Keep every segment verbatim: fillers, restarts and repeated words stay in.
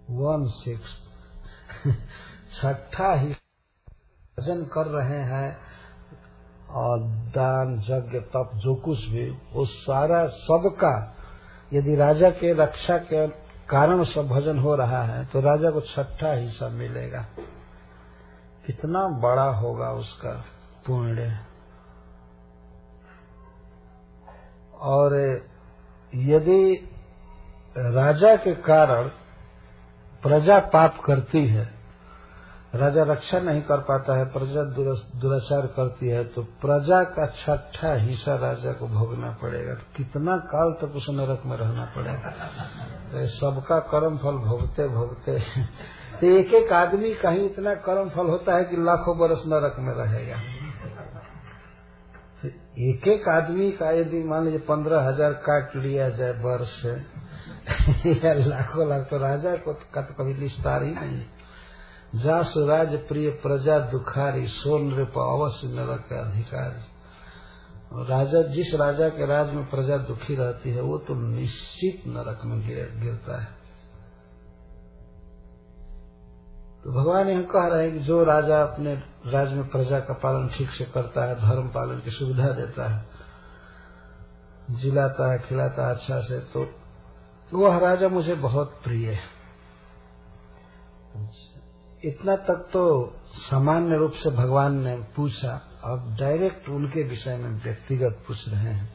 One six छठा ही भजन कर रहे हैं और दान यज्ञ तप जो कुछ भी वो सारा सबका यदि राजा के रक्षा के कारण सब भजन हो रहा है तो राजा को छठा हिस्सा मिलेगा। कितना बड़ा होगा उसका पुण्य। और यदि राजा के कारण प्रजा पाप करती है, राजा रक्षा नहीं कर पाता है, प्रजा दुराचार करती है, तो प्रजा का छठा हिस्सा राजा को भोगना पड़ेगा। तो कितना काल तक उस नरक में रहना पड़ेगा। तो सबका कर्म फल भोगते भोगते तो एक एक आदमी का ही इतना कर्म फल होता है कि लाखों बरस नरक में रहेगा। एक एक आदमी का यदि मान लीजिए पंद्रह हजार काट लिया जाए वर्ष से या लाखों लाख, तो राजा को का तो कभी निस्तार ही नहीं। जा सुराज प्रिय प्रजा दुखारी, सोन नृप अवश्य नरक के अधिकारी। राजा जिस राजा के राज में प्रजा दुखी रहती है वो तो निश्चित नरक में गिर, गिरता है। तो भगवान यह कह रहे हैं कि जो राजा अपने राज्य में प्रजा का पालन ठीक से करता है, धर्म पालन की सुविधा देता है, जिलाता है, खिलाता है अच्छा से, तो वह राजा मुझे बहुत प्रिय है। इतना तक तो सामान्य रूप से भगवान ने पूछा। अब डायरेक्ट उनके विषय में व्यक्तिगत पूछ रहे हैं।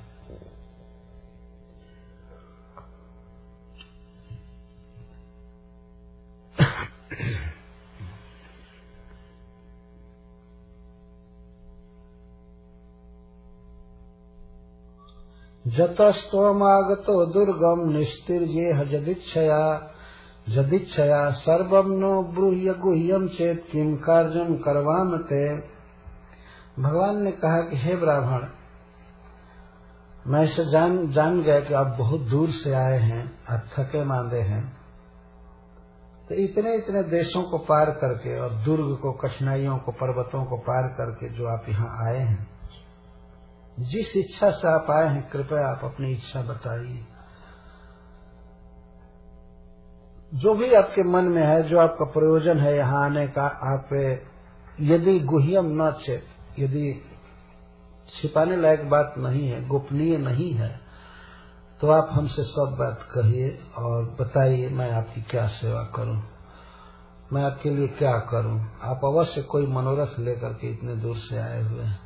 जतस्त्वमागतो दुर्गम निस्तीर्येह जदिच्छया जदिच्छया सर्वं नो ब्रूह्य गुह्यम चेत किम कार्यम करवाम ते। भगवान ने कहा कि हे ब्राह्मण, मैं इसे जान जान गया कि आप बहुत दूर से आए हैं, आप थके मांदे हैं, तो इतने इतने देशों को पार करके और दुर्ग को, कठिनाइयों को, पर्वतों को पार करके जो आप यहाँ आए हैं, जिस इच्छा से आप आए हैं कृपया आप अपनी इच्छा बताइए। जो भी आपके मन में है, जो आपका प्रयोजन है यहाँ आने का, आप यदि गुह्यम न चेत, यदि छिपाने लायक बात नहीं है, गोपनीय नहीं है, तो आप हमसे सब बात कहिए और बताइए मैं आपकी क्या सेवा करूं, मैं आपके लिए क्या करूं। आप अवश्य कोई मनोरथ लेकर के इतने दूर से आए हुए हैं।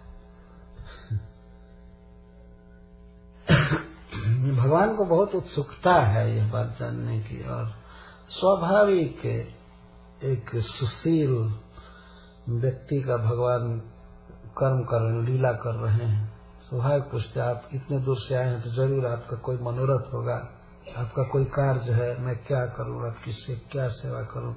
भगवान को बहुत उत्सुकता है यह बात जानने की, और स्वाभाविक एक सुशील व्यक्ति का भगवान कर्म कर रहे हैं, लीला कर रहे हैं। स्वाभाविक पूछते आप इतने दूर से आए हैं तो जरूर आपका कोई मनोरथ होगा, आपका कोई कार्य है, मैं क्या करूं, आपकी से क्या सेवा करूं।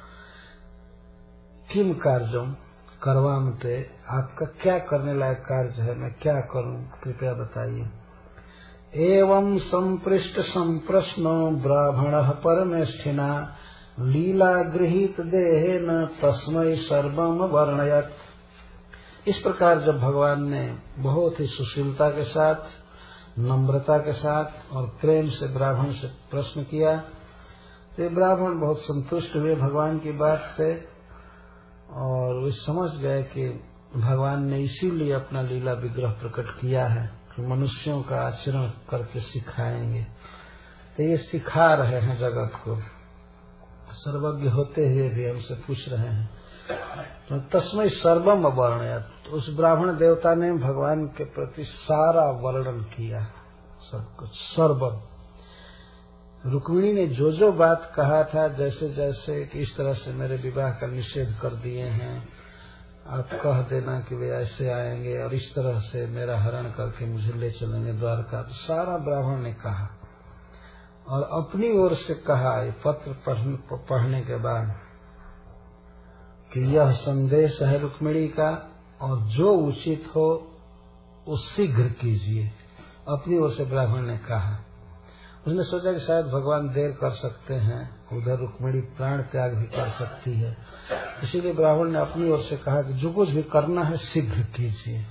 किम कार्यम करवामते, आपका क्या करने लायक कार्य है, मैं क्या करूं, कृपया बताइए। एवं संपृष्ट संप्रश्नो ब्राह्मणः परमेष्ठिना लीला गृहीत देहेन तस्मै सर्वम वर्णयत्। इस प्रकार जब भगवान ने बहुत ही सुशीलता के साथ, नम्रता के साथ और प्रेम से ब्राह्मण से प्रश्न किया, तो ब्राह्मण बहुत संतुष्ट हुए भगवान की बात से, और वे समझ गए कि भगवान ने इसीलिए अपना लीला विग्रह प्रकट किया है कि मनुष्यों का आचरण करके सिखाएंगे। तो ये सिखा रहे हैं जगत को, सर्वज्ञ होते हुए भी हमसे पूछ रहे हैं। तो तस्मै सर्वम वर्णयत्, तो उस ब्राह्मण देवता ने भगवान के प्रति सारा वर्णन किया, सब कुछ सर्वम। रुक्मिणी ने जो जो बात कहा था, जैसे जैसे कि इस तरह से मेरे विवाह का निषेध कर दिए हैं, आप कह देना कि वे ऐसे आएंगे और इस तरह से मेरा हरण करके मुझे ले चलेंगे द्वारका, तो सारा ब्राह्मण ने कहा। और अपनी ओर से कहा ये पत्र पढ़ने के बाद कि यह संदेश है रुक्मिणी का, और जो उचित हो वो शीघ्र कीजिए, अपनी ओर से ब्राह्मण ने कहा। उसने सोचा कि शायद भगवान देर कर सकते हैं, उधर रुक्मिणी प्राण त्याग भी कर सकती है, इसीलिए ब्राह्मण ने अपनी ओर से कहा कि जो कुछ भी करना है शीघ्र कीजिए।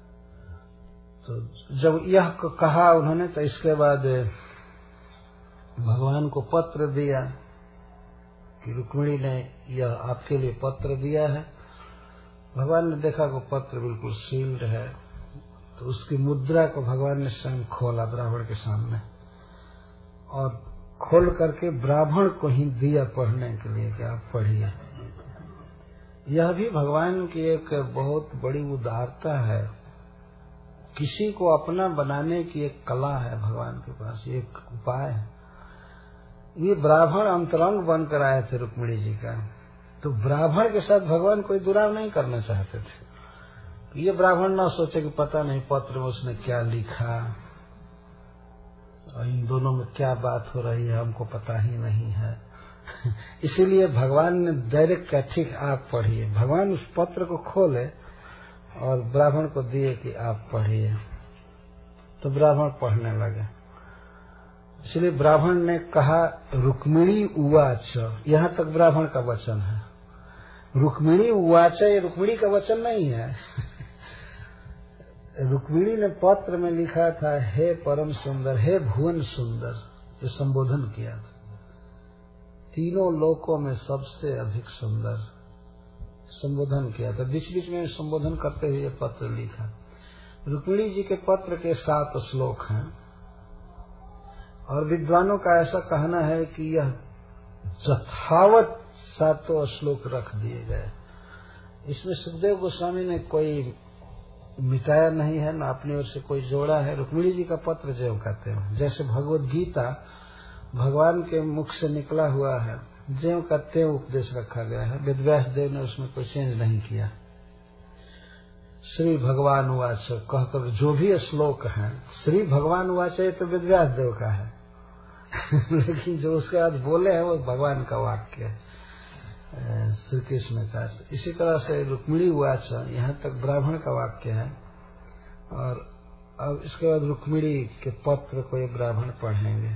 तो जब यह कहा उन्होंने, तो इसके बाद भगवान को पत्र दिया कि रुक्मिणी ने यह आपके लिए पत्र दिया है। भगवान ने देखा कि पत्र बिल्कुल सील्ड है, तो उसकी मुद्रा को भगवान ने स्वयं खोला ब्राह्मण के सामने और खोल करके ब्राह्मण को ही दिया पढ़ने के लिए कि आप पढ़िए। यह भी भगवान की एक बहुत बड़ी उदारता है। किसी को अपना बनाने की एक कला है भगवान के पास, एक उपाय है। ये ब्राह्मण अंतरंग बनकर आए थे रुक्मिणी जी का, तो ब्राह्मण के साथ भगवान कोई दुराव नहीं करना चाहते थे। ये ब्राह्मण ना सोचे कि पता नहीं पत्र में उसने क्या लिखा और इन दोनों में क्या बात हो रही है, हमको पता ही नहीं है। इसीलिए भगवान ने डायरेक्ट कहा ठीक आप पढ़िए। भगवान उस पत्र को खोले और ब्राह्मण को दिए कि आप पढ़िए, तो ब्राह्मण पढ़ने लगे। इसलिए ब्राह्मण ने कहा रुक्मिणी उवाच, यहाँ तक ब्राह्मण का वचन है। रुक्मिणी उवाच ये रुक्मिणी का वचन नहीं है। रुक्मिणी ने पत्र में लिखा था हे परम सुंदर, हे भुवन सुंदर, ये संबोधन किया था। तीनों लोकों में सबसे अधिक सुंदर संबोधन किया था। बीच बीच में संबोधन करते हुए पत्र लिखा। रुक्मिणी जी के पत्र के सात श्लोक हैं और विद्वानों का ऐसा कहना है कि यह यथावत सातों श्लोक रख दिए गए। इसमें सुखदेव गोस्वामी ने कोई मिटाया नहीं है, न अपनी ओर से कोई जोड़ा है। रुक्मिणी जी का पत्र जो कहते हैं, जैसे भगवत गीता भगवान के मुख से निकला हुआ है, ज्यों का त्यों उपदेश रखा गया है। वेदव्यास देव ने उसमें कोई चेंज नहीं किया। श्री भगवान उवाच कहकर जो भी श्लोक है, श्री भगवान उवाच ये तो वेदव्यास देव का है लेकिन जो उसके बाद बोले हैं वो भगवान का वाक्य है, श्री कृष्ण का। इसी तरह से रुक्मिणी उवाच यहाँ तक ब्राह्मण का वाक्य है और अब इसके बाद रुक्मिणी के पत्र को ये ब्राह्मण पढ़ेंगे।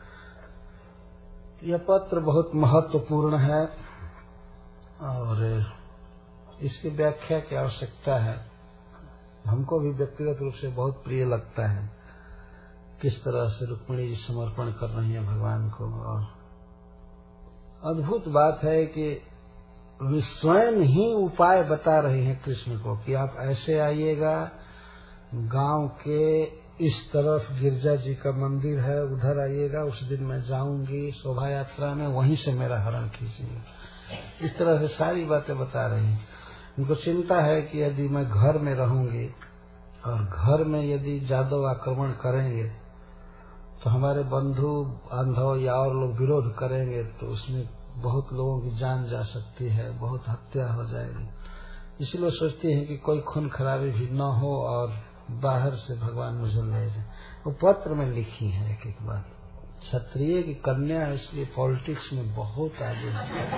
यह पत्र बहुत महत्वपूर्ण है और इसकी व्याख्या की आवश्यकता है। हमको भी व्यक्तिगत रूप से बहुत प्रिय लगता है किस तरह से रुक्मिणी जी समर्पण कर रही है भगवान को। और अद्भुत बात है कि वे स्वयं ही उपाय बता रहे हैं कृष्ण को कि आप ऐसे आइएगा, गांव के इस तरफ गिरजा जी का मंदिर है, उधर आइएगा, उस दिन मैं जाऊंगी शोभा यात्रा में, वहीं से मेरा हरण कीजिए। इस तरह से सारी बातें बता रही हैं। उनको चिंता है कि यदि मैं घर में रहूंगी और घर में यदि जादव आक्रमण करेंगे तो हमारे बंधु बांधव या और लोग विरोध करेंगे तो उसमें बहुत लोगों की जान जा सकती है, बहुत हत्या हो जाएगी। इसलिए सोचती है कि कोई खून खराबी भी न हो और बाहर से भगवान मुझे ले जाए। वो पत्र में लिखी है एक एक बात। क्षत्रिय की कन्या है, इसलिए पॉलिटिक्स में बहुत आगे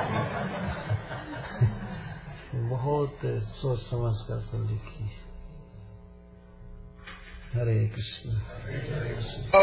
बहुत सोच समझ कर तो लिखी है। हरे कृष्ण हरे कृष्ण।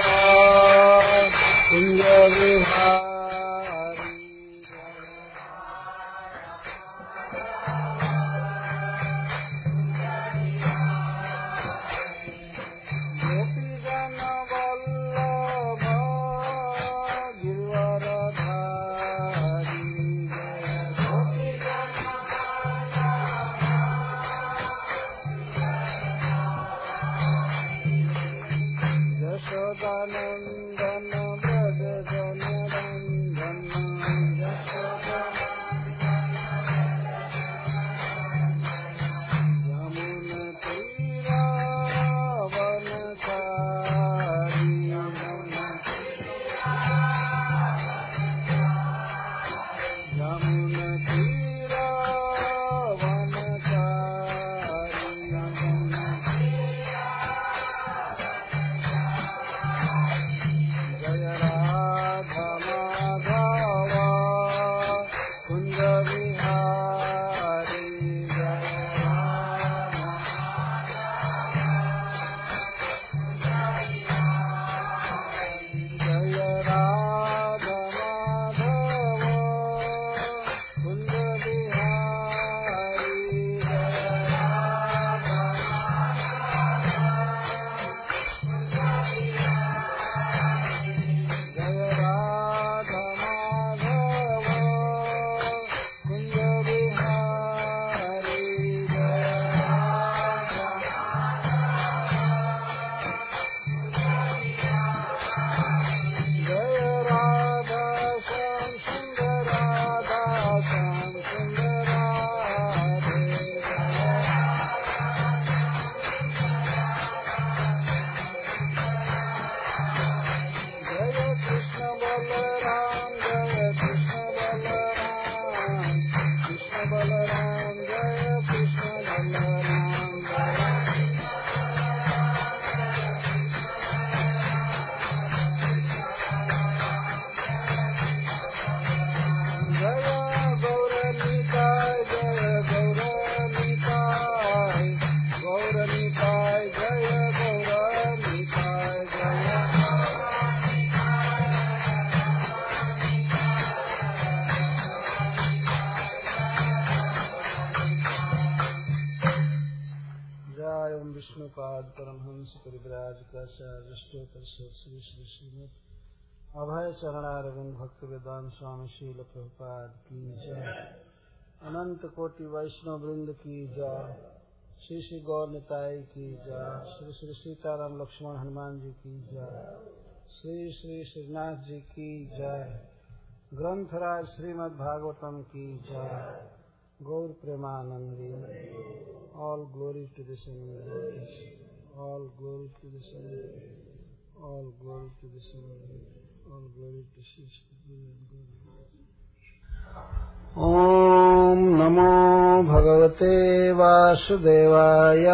निताय जय गौर निताय जय जय ओम विष्णुपाद परमहंस परिव्राज काचार्य श्री श्री श्रीमद अभय चरणारविंद भक्त वेदांत स्वामी शील प्रभुपाद की जय। अनंत कोटि वैष्णव वृंद की जय। श्री श्री गौर निताय की जय। श्री श्री सीताराम लक्ष्मण हनुमान जी की जय। श्री श्री श्रीनाथ जी की जय। ग्रंथराज श्रीमद् भागवतम की जय। गौर प्रेमानंदी। All glory to the same. All glory to the same. All glory to the same. All glory to Shri. ओम नमो भगवते वासुदेवाय।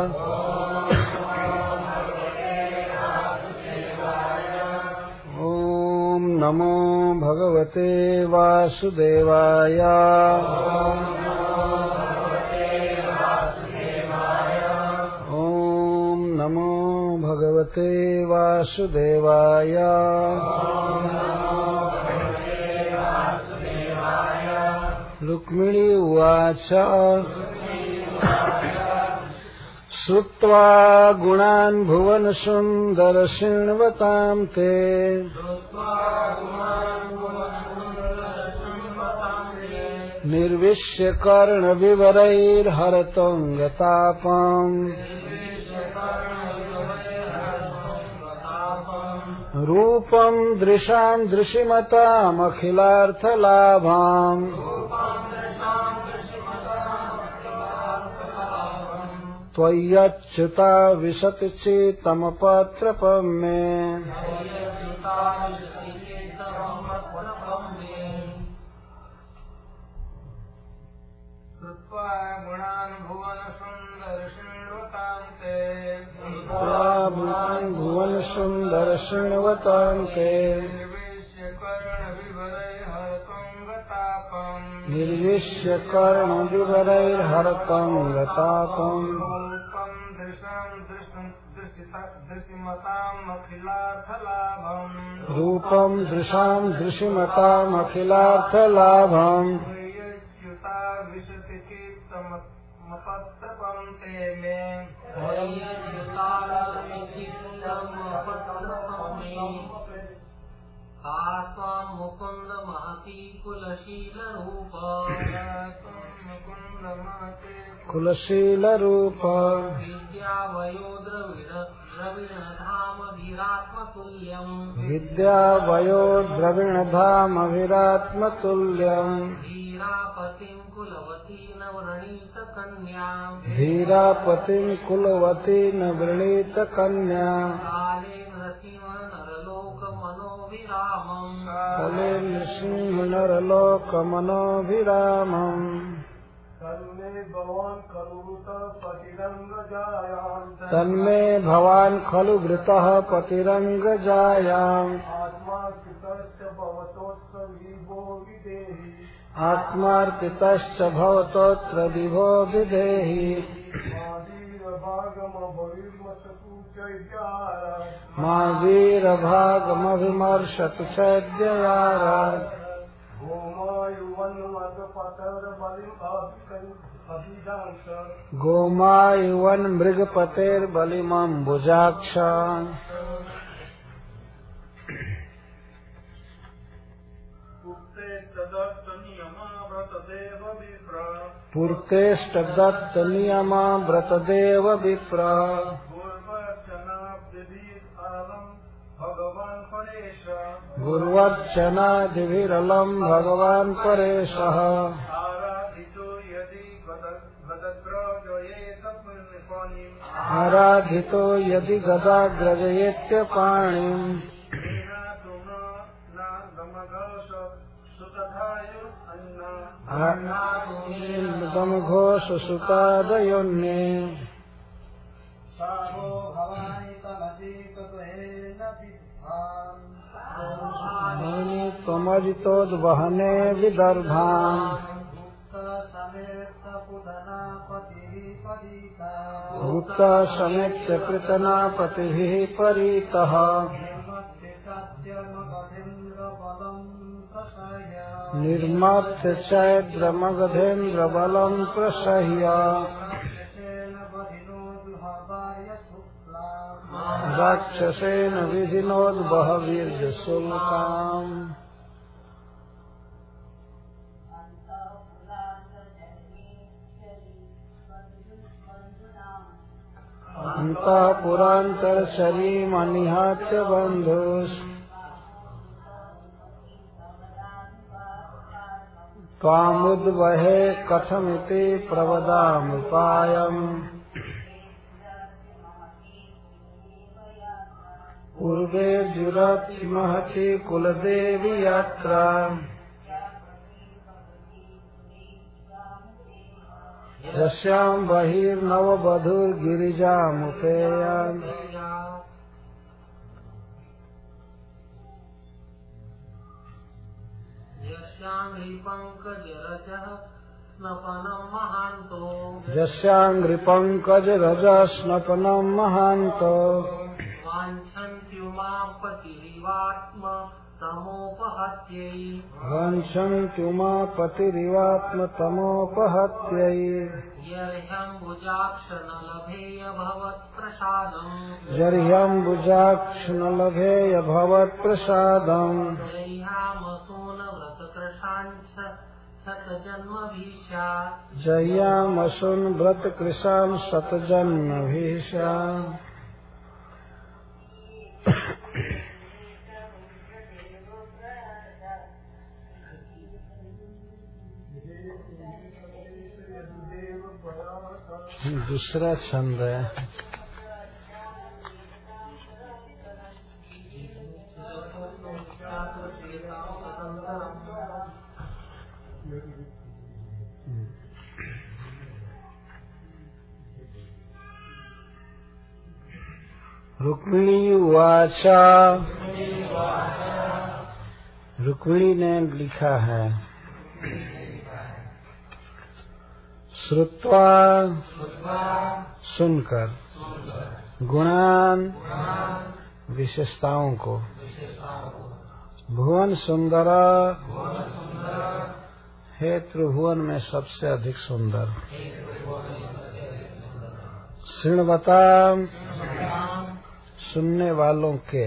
ओम नमो भगवते वासुदेवाय। ओम नमो भगवते वासुदेवाय। रुक्मिणी उवाच श्रुत्वा गुणान् भुवन सुन्दर शृण्वतां ते निर्विश्य कर्ण विवरैर्हरतं गतापम् रूपं दृशां दृशिमतामखिलार्थलाभाम् त्वय्यच्युता विशति चेतमपत्रपं मे। श्रुत्वा गुणान् भुवन सुन्दर शृण्वतां ते भुवन सुन्दर शृण्वतां ते निर्विश्य कर्ण विवरैर्हरतं गतापम् रूपं दृशां दृशिमतामखिलार्थलाभम् आत्म मुकुंद महती कुलशील रूप कुलशील रूप विद्या वयो द्रविण धाम वीरात्मतुल्यम् विद्या वयो द्रविण धाम वीरात्मतुल्यम् धीरापतिं कुलवती न वृणीत कन्या धीरापतिं कुलवती न वृणीत कन्या काले नरसिंह नरलोक मनोभिरामम् काले नृसिंह नरलोक मनोभिरामम् तन्मे भवान् खलु पतिरङ्गजायाम् तन्मे भवान् खलु वृतः पतिरङ्गजायाम् आत्मार्पितश्च भवतोऽत्र विभो विदेहि आत्मार्पितश्च भवतोऽत्र विभो विदेहि मा वीरभागमभिमर्शतु चैद्ययारात् गोमायुवन् मृगपतेर्बलिमम्बुजाक्ष पूर्तेष्टदत्त नियमा व्रतदेव विप्र गुर्वर्चनादिभिरलं भगवान् परेशः आराधितो यदि गदाग्रजयेत्य पाणिम् घोष सुतादयोन्ये त्वमजितोद्वहने विदर्भाम् भूता समेत्य पृतनापतिभिः परितः निर्मात्य चैद्रमगधेन्द्र बलं प्रसह्य राक्षसेन विधिनोद्बहवीर्यशुल्काम् अन्तःपुरान्तरशरीमनिहात्य बन्धुस् त्वामुद्वहे कथमिति प्रवदामुपायम् पूर्वे जुरति महति कुलदेवी यात्रा यस्यां बहिर्नववधूर्गिरिजामुपेयान् यस्याङ्घ्रिपङ्कजरजः स्नपनं महान्तो वाञ्छन्त्युमापतिरिवात्मतमोपहत्यै जर्ह्यम्बुजाक्षनलभेयभवत्प्रसादम् जह्यामसून् व्रतकृशान् शतजन्मभीषा दूसरा छंद है। रुक्मिणी उवाच, रुक्मिणी ने लिखा है, श्रुत्वा सुनकर गुणान विशेषताओं को भुवन सुंदर हे त्रिभुवन में सबसे अधिक सुंदर श्रृणवता सुनने वालों के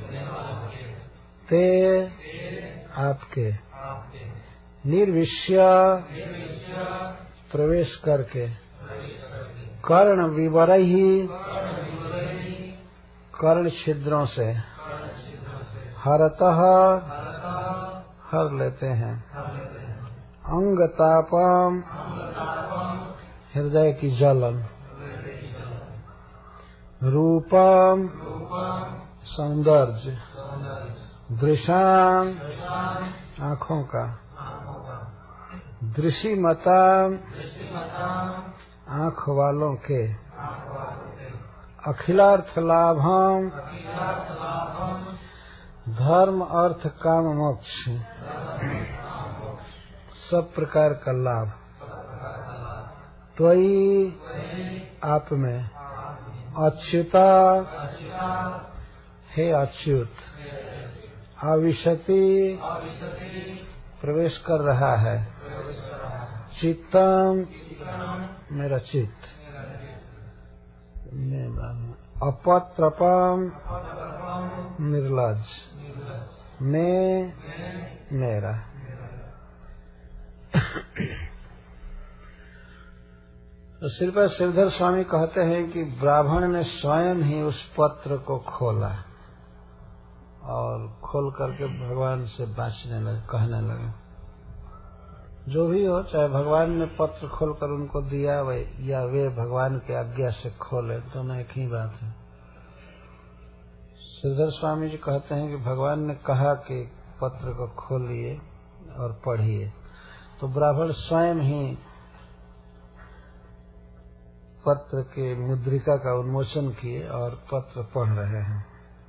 ते आपके निर्विष्य प्रवेश करके कर्ण विवरही कर्ण छिद्रों से हरतः हर लेते हैं अंगतापम हृदय की जलन रूपम सौंदर्य दृशाम आँखों का दृशिमता आँख वालों के अखिलार्थ लाभम धर्म अर्थ काम मोक्ष सब प्रकार का लाभ त्वयि आप में अच्युता हे अच्युत आविशति प्रवेश कर रहा है चित्तम मेरा चित्त अपत्रपम निर्लज मैं मेरा तो श्रीपद श्रीधर स्वामी कहते हैं कि ब्राह्मण ने स्वयं ही उस पत्र को खोला और खोल करके भगवान से बांचने लगे, कहने लगे जो भी हो, चाहे भगवान ने पत्र खोलकर उनको दिया वे या वे भगवान के आज्ञा से खोले, दोनों एक ही बात है। श्रीधर स्वामी जी कहते हैं कि भगवान ने कहा कि पत्र को खोलिए और पढ़िए, तो ब्राह्मण स्वयं ही पत्र के मुद्रिका का उन्मोचन किए और पत्र पढ़ रहे हैं।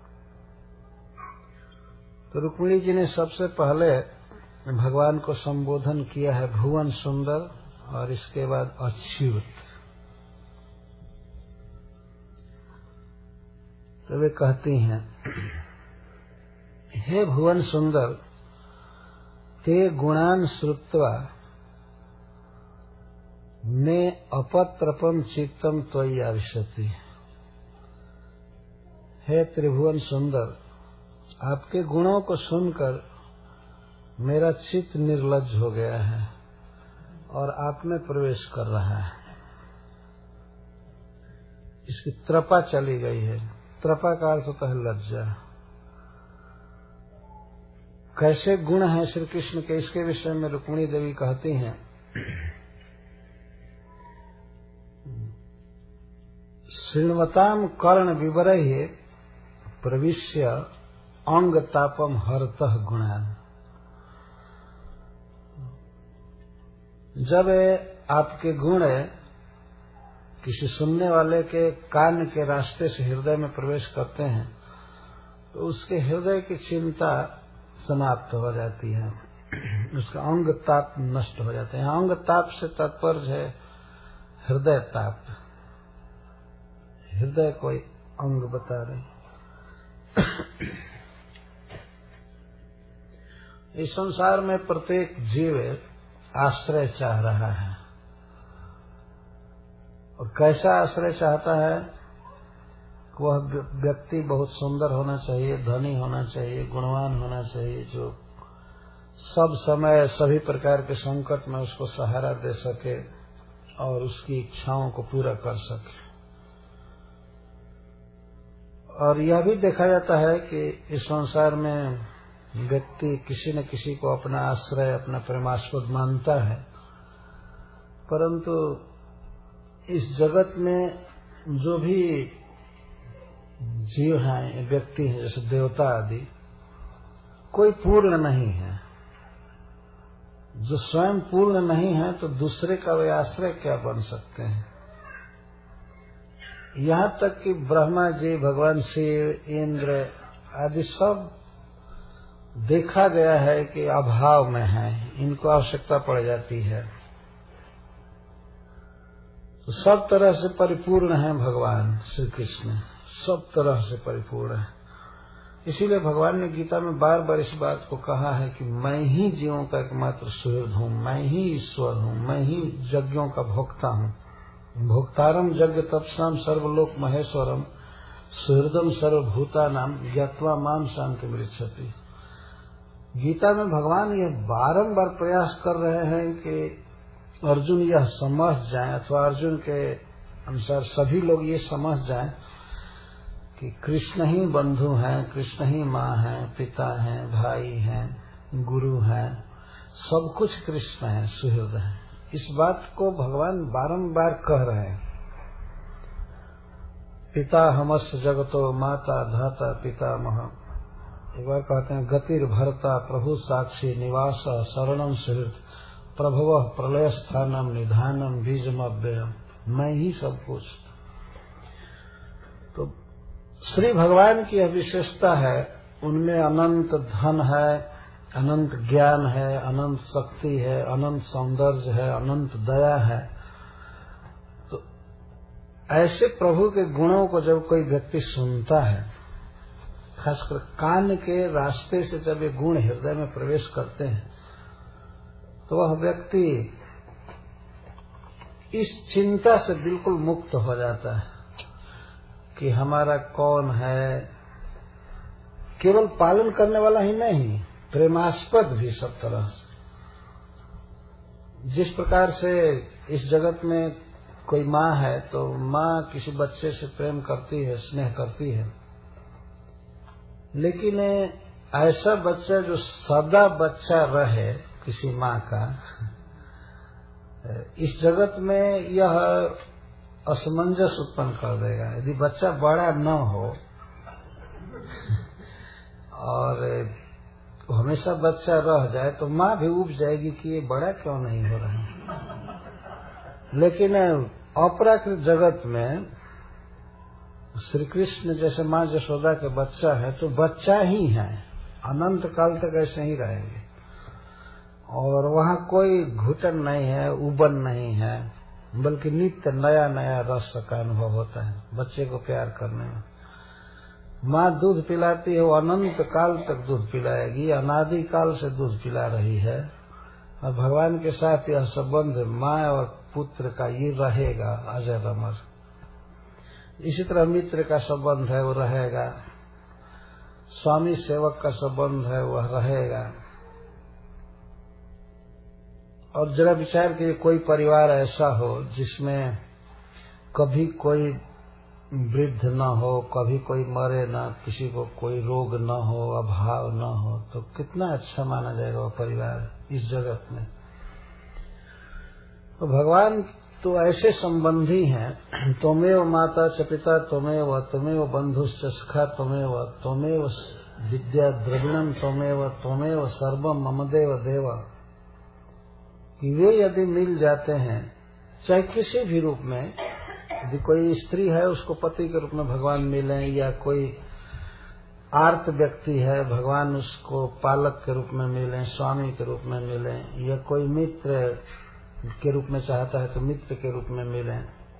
तो रुक्मिणी जी ने सबसे पहले भगवान को संबोधन किया है भुवन सुंदर और इसके बाद अच्युत। तो वे कहती हैं, हे भुवन सुंदर, ते गुणान श्रुत्वा ने अपत्रपम चित्तम त्वयि आविशति। हे त्रिभुवन सुंदर, आपके गुणों को सुनकर मेरा चित्त निर्लज्ज हो गया है और आप में प्रवेश कर रहा है। इसकी त्रपा चली गई है। त्रपा का अर्थ होता है लज्जा। कैसे गुण हैं श्री कृष्ण के, इसके विषय में रुक्मिणी देवी कहती हैं, श्रृण्वताम कर्ण विवरहि प्रविश्य अंग तापम हरतः गुणान। जब आपके गुण किसी सुनने वाले के कान के रास्ते से हृदय में प्रवेश करते हैं तो उसके हृदय की चिंता समाप्त हो जाती है, उसका अंग ताप नष्ट हो जाते हैं। अंग ताप से तात्पर्य है हृदय ताप। हृदय कोई अंग बता रहे। इस संसार में प्रत्येक जीव आश्रय चाह रहा है, और कैसा आश्रय चाहता है? वह व्यक्ति बहुत सुंदर होना चाहिए, धनी होना चाहिए, गुणवान होना चाहिए, जो सब समय सभी प्रकार के संकट में उसको सहारा दे सके और उसकी इच्छाओं को पूरा कर सके। और यह भी देखा जाता है कि इस संसार में व्यक्ति किसी न किसी को अपना आश्रय, अपना प्रेमास्पद मानता है, परंतु इस जगत में जो भी जीव हैं, व्यक्ति हैं, जैसे देवता आदि, कोई पूर्ण नहीं है। जो स्वयं पूर्ण नहीं है तो दूसरे का वे आश्रय क्या बन सकते हैं? यहाँ तक कि ब्रह्मा जी, भगवान शिव, इंद्र आदि सब देखा गया है कि अभाव में है, इनको आवश्यकता पड़ जाती है। तो सब तरह से परिपूर्ण है भगवान श्री कृष्ण, सब तरह से परिपूर्ण है। इसीलिए भगवान ने गीता में बार बार इस बात को कहा है कि मैं ही जीवों का एकमात्र सुहृद हूँ, मैं ही ईश्वर हूँ, मैं ही यज्ञों का भोक्ता हूँ। भोक्तारम यज्ञ तपसाम सर्वलोक महेश्वरम सुहृदम सर्वभूतानाम ज्ञात्वा माम शांति मृच्छति। गीता में भगवान ये बारंबार प्रयास कर रहे हैं कि अर्जुन यह समझ जाएं, अथवा अर्जुन के अनुसार सभी लोग ये समझ जाएं कि कृष्ण ही बंधु हैं, कृष्ण ही माँ हैं, पिता हैं, भाई हैं, गुरु हैं, सब कुछ कृष्ण है, सुहृद है। इस बात को भगवान बारंबार कह रहे हैं। पिता हमस्य जगतो माता धाता पितामह। एक बार कहते हैं गतिर भरता प्रभु साक्षी निवास शरणम सुहृद प्रभव प्रलय स्थानम निधानम बीजम अव्ययम। मैं ही सब कुछ। तो श्री भगवान की यह विशेषता है, उनमें अनंत धन है, अनंत ज्ञान है, अनंत शक्ति है, अनंत सौंदर्य है, अनंत दया है। तो ऐसे प्रभु के गुणों को जब कोई व्यक्ति सुनता है, खासकर कान के रास्ते से जब ये गुण हृदय में प्रवेश करते हैं, तो वह व्यक्ति इस चिंता से बिल्कुल मुक्त हो जाता है कि हमारा कौन है। केवल पालन करने वाला ही नहीं, प्रेमास्पद भी सब तरह से। जिस प्रकार से इस जगत में कोई माँ है तो माँ किसी बच्चे से प्रेम करती है, स्नेह करती है, लेकिन ऐसा बच्चा जो सदा बच्चा रहे किसी माँ का, इस जगत में यह असमंजस उत्पन्न कर देगा। यदि बच्चा बड़ा न हो और हमेशा बच्चा रह जाए तो माँ भी उब जाएगी कि ये बड़ा क्यों नहीं हो रहा है। लेकिन अपराकृत जगत में श्री कृष्ण जैसे माँ यशोदा के बच्चा है तो बच्चा ही है, अनंत काल तक ऐसे ही रहेंगे। और वहाँ कोई घुटन नहीं है, उबन नहीं है, बल्कि नित्य नया नया रस का अनुभव होता है बच्चे को प्यार करने में। माँ दूध पिलाती है, वो अनंत काल तक दूध पिलाएगी, अनादि काल से दूध पिला रही है। और भगवान के साथ यह संबंध माँ और पुत्र का ये रहेगा अजर अमर। इसी तरह मित्र का संबंध है वो रहेगा, स्वामी सेवक का संबंध है वह रहेगा। और जरा विचार कीजिए, कोई परिवार ऐसा हो जिसमें कभी कोई वृद्ध न हो, कभी कोई मरे न, किसी को कोई रोग न हो, अभाव न हो, तो कितना अच्छा माना जाएगा वो परिवार इस जगत में। तो भगवान तो ऐसे संबंधी हैं, त्वमेव माता च पिता त्वमेव, त्वमेव बंधुश्च सखा त्वमेव, त्वमेव विद्या द्रविणम त्वमेव, त्वमेव सर्वम मम देव देव। वे यदि मिल जाते हैं, चाहे किसी भी रूप में, यदि कोई स्त्री है उसको पति के रूप में भगवान मिले, या कोई आर्त व्यक्ति है भगवान उसको पालक के रूप में मिले, स्वामी के रूप में मिले, या कोई मित्र के रूप में चाहता है तो मित्र के रूप में मिले।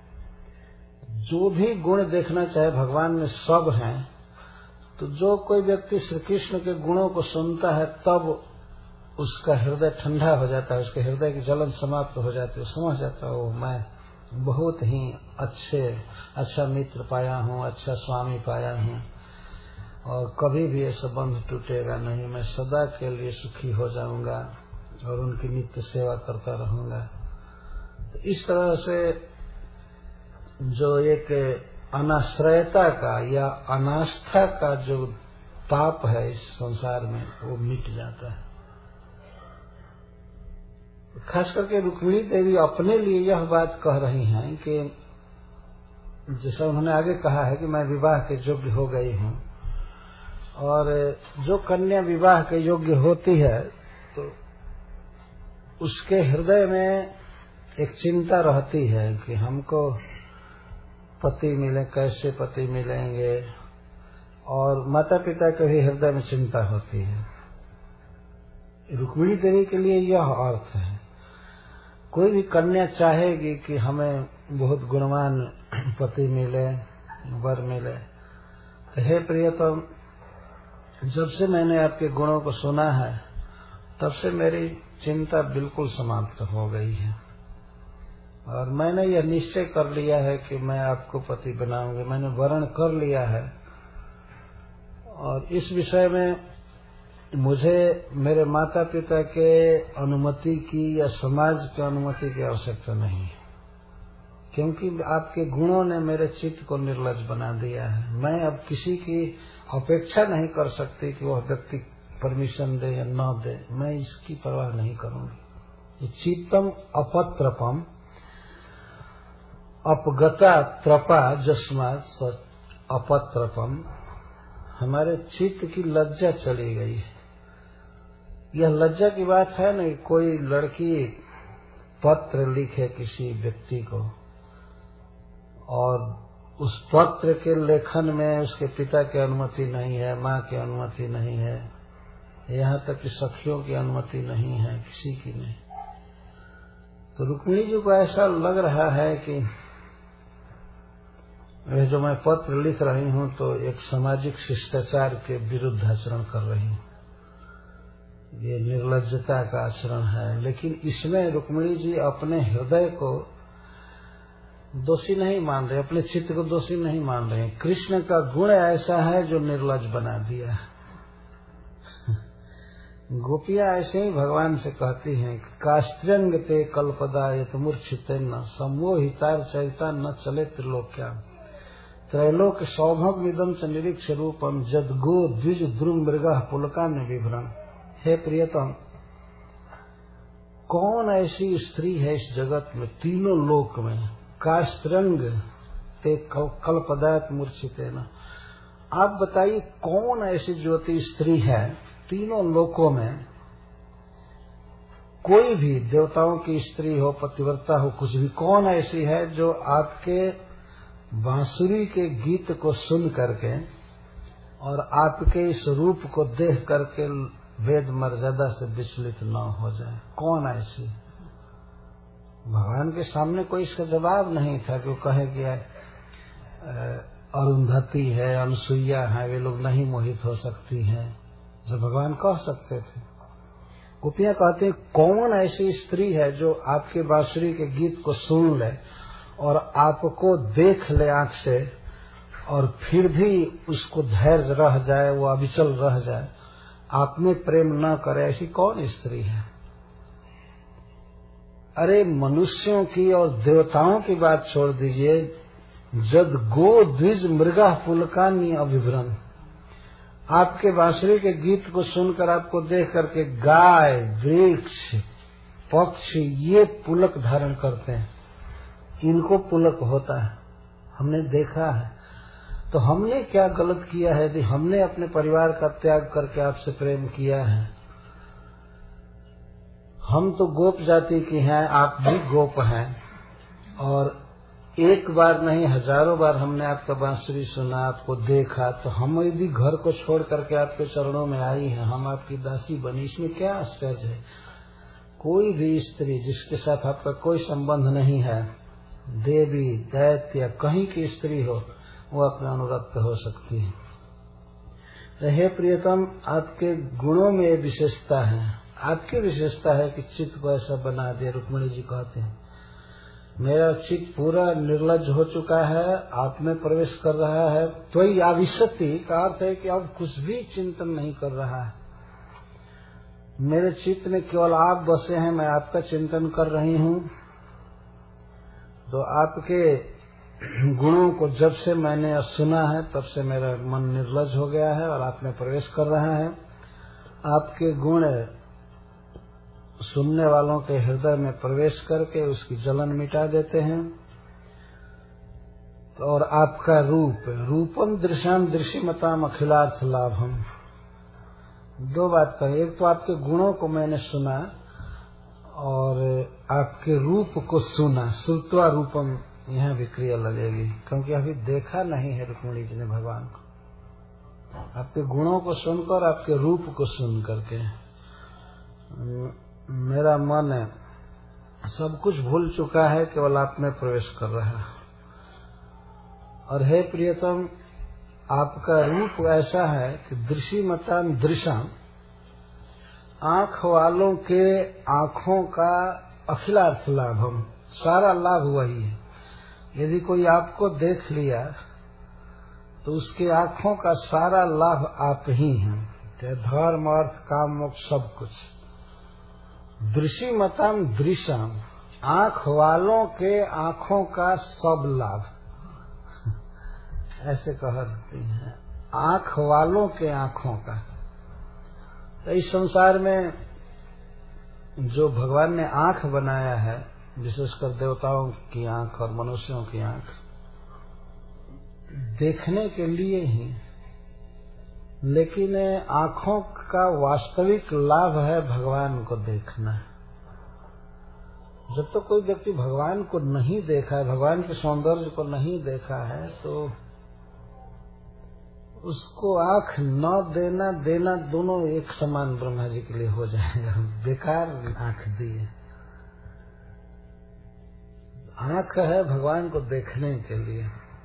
जो भी गुण देखना चाहे भगवान में सब हैं। तो जो कोई व्यक्ति श्री कृष्ण के गुणों को सुनता है तब उसका हृदय ठंडा हो जाता है, उसके हृदय की जलन समाप्त हो जाती है, समझ जाता है वो मैं बहुत ही अच्छे अच्छा मित्र पाया हूँ, अच्छा स्वामी पाया हूँ, और कभी भी ये संबंध टूटेगा नहीं, मैं सदा के लिए सुखी हो जाऊंगा और उनकी नित्य सेवा करता रहूंगा। तो इस तरह से जो एक अनाश्रयता का या अनास्था का जो पाप है इस संसार में वो मिट जाता है। खास करके रुक्मिणी देवी अपने लिए यह बात कह रही हैं कि जैसा उन्होंने आगे कहा है कि मैं विवाह के योग्य हो गई हूँ, और जो कन्या विवाह के योग्य होती है तो उसके हृदय में एक चिंता रहती है कि हमको पति मिले, कैसे पति मिलेंगे, और माता पिता के भी हृदय में चिंता होती है। रुक्मिणी देवी के लिए यह अर्थ है। कोई भी कन्या चाहेगी कि हमें बहुत गुणवान पति मिले, वर मिले। तो हे प्रियतम, जब से मैंने आपके गुणों को सुना है तब से मेरी चिंता बिल्कुल समाप्त हो गई है, और मैंने यह निश्चय कर लिया है कि मैं आपको पति बनाऊंगी। मैंने वर्ण कर लिया है, और इस विषय में मुझे मेरे माता पिता के अनुमति की या समाज के अनुमति की आवश्यकता नहीं है, क्योंकि आपके गुणों ने मेरे चित्त को निर्लज बना दिया है। मैं अब किसी की अपेक्षा नहीं कर सकती कि वह व्यक्ति परमिशन दे या न दे, मैं इसकी परवाह नहीं करूंगी। चित्तम अपत्रपम अपगता त्रपा जस्मात् अपत्रपम, हमारे चित्त की लज्जा चली गई है। यह लज्जा की बात है नहीं। कोई लड़की पत्र लिखे किसी व्यक्ति को, और उस पत्र के लेखन में उसके पिता की अनुमति नहीं है, माँ की अनुमति नहीं है, यहाँ तक कि सखियों की अनुमति नहीं है, किसी की नहीं। तो रुक्मिणी जी को ऐसा लग रहा है कि यह जो मैं पत्र लिख रही हूँ तो एक सामाजिक शिष्टाचार के विरुद्ध आचरण कर रही हूँ, ये निर्लज्जता का आचरण है। लेकिन इसमें रुक्मिणी जी अपने हृदय को दोषी नहीं मान रहे, अपने चित्त को दोषी नहीं मान रहे। कृष्ण का गुण ऐसा है जो निर्लज बना दिया है। गोपियां ऐसे ही भगवान से कहती हैं कि कास्त्र्यंग ते कल्पदा यत मूर्छिते न सम्मोहितार चरिता न चले त्रिलोक्या त्रैलोक सौभग मिदम च निरीक्ष रूपम जदगो द्विज द्रुम मृगः पुलका ने विभ्रम। हे प्रियतम, कौन ऐसी स्त्री है इस जगत में, तीनों लोक में, कास्त्र्यंग ते कल्पदात मूर्छिते न, आप बताइए कौन ऐसी ज्योति स्त्री है तीनों लोकों में, कोई भी देवताओं की स्त्री हो, पतिव्रता हो, कुछ भी, कौन ऐसी है जो आपके बांसुरी के गीत को सुन करके और आपके इस रूप को देख करके वेद मर्यादा से विचलित न हो जाए? कौन ऐसी? भगवान के सामने कोई इसका जवाब नहीं था कि वो कहे कि अरुंधति है, अनसुईया है, वे लोग नहीं मोहित हो सकती हैं, जो भगवान कह सकते थे। गोपियां कहते हैं कौन ऐसी स्त्री है जो आपके बांसुरी के गीत को सुन ले और आपको देख ले आंख से और फिर भी उसको धैर्य रह जाए, वो अविचल रह जाए, आप में प्रेम न करे, ऐसी कौन स्त्री है। अरे मनुष्यों की और देवताओं की बात छोड़ दीजिए, जद गो द्विज मृगा पुलकानी अभिभ्रम, आपके बांसुरी के गीत को सुनकर, आपको देख करके गाय, वृक्ष, पक्षी ये पुलक धारण करते हैं, इनको पुलक होता है, हमने देखा है। तो हमने क्या गलत किया है यदि हमने अपने परिवार का त्याग करके आपसे प्रेम किया है। हम तो गोप जाति की हैं, आप भी गोप हैं, और एक बार नहीं हजारों बार हमने आपका बांसुरी सुना, आपको देखा, तो हम यदि घर को छोड़ करके आपके चरणों में आई हैं, हम आपकी दासी बनी, इसमें क्या आश्चर्य है। कोई भी स्त्री जिसके साथ आपका कोई संबंध नहीं है, देवी, दैत्य या कहीं की स्त्री हो, वो अपने अनुरक्त हो सकती है। तो हे प्रियतम, आपके गुणों में विशेषता है, आपकी विशेषता है कि चित्त को ऐसा बना दिया। रुक्मिणी जी कहते हैं मेरा चित्त पूरा निर्लज हो चुका है, आप में प्रवेश कर रहा है, तो ही आविशति का अर्थ है कि अब कुछ भी चिंतन नहीं कर रहा है। मेरे चित्त में केवल आप बसे हैं, मैं आपका चिंतन कर रही हूँ। तो आपके गुणों को जब से मैंने सुना है, तब से मेरा मन निर्लज हो गया है और आप में प्रवेश कर रहा है। आपके गुण सुनने वालों के हृदय में प्रवेश करके उसकी जलन मिटा देते हैं। और आपका रूप, रूपम दृश्याम दृश्यमताम अखिलार्थ लाभम, दो बात करें, एक तो आपके गुणों को मैंने सुना और आपके रूप को सुना। श्रुत्वा रूपम यहाँ भी क्रिया लगेगी, क्योंकि अभी देखा नहीं है रुक्मिणी जी ने भगवान को। आपके गुणों को सुनकर, आपके रूप को सुन करके मेरा मन सब कुछ भूल चुका है, केवल आप में प्रवेश कर रहा है। और हे प्रियतम, आपका रूप ऐसा है कि दृश्यमताम दृश्यम, आंख वालों के आंखों का अखिलार्थ लाभम, सारा लाभ वही है। यदि कोई आपको देख लिया तो उसके आंखों का सारा लाभ आप ही हैं, चाहे धर्म, अर्थ, काम, मोक्ष, सब कुछ। दृश्यमताम दृश्यम, आंख वालों के आंखों का सब लाभ, ऐसे कहती हैं, आंख वालों के आंखों का। तो इस संसार में जो भगवान ने आंख बनाया है, विशेषकर देवताओं की आंख और मनुष्यों की आंख, देखने के लिए ही, लेकिन आंखों का वास्तविक लाभ है भगवान को देखना। जब तक तो कोई व्यक्ति भगवान को नहीं देखा है, भगवान के सौंदर्य को नहीं देखा है, तो उसको आंख न देना देना दोनों एक समान ब्रह्मा जी के लिए हो जाएगा। बेकार आंख दी है। आंख है भगवान को देखने के लिए।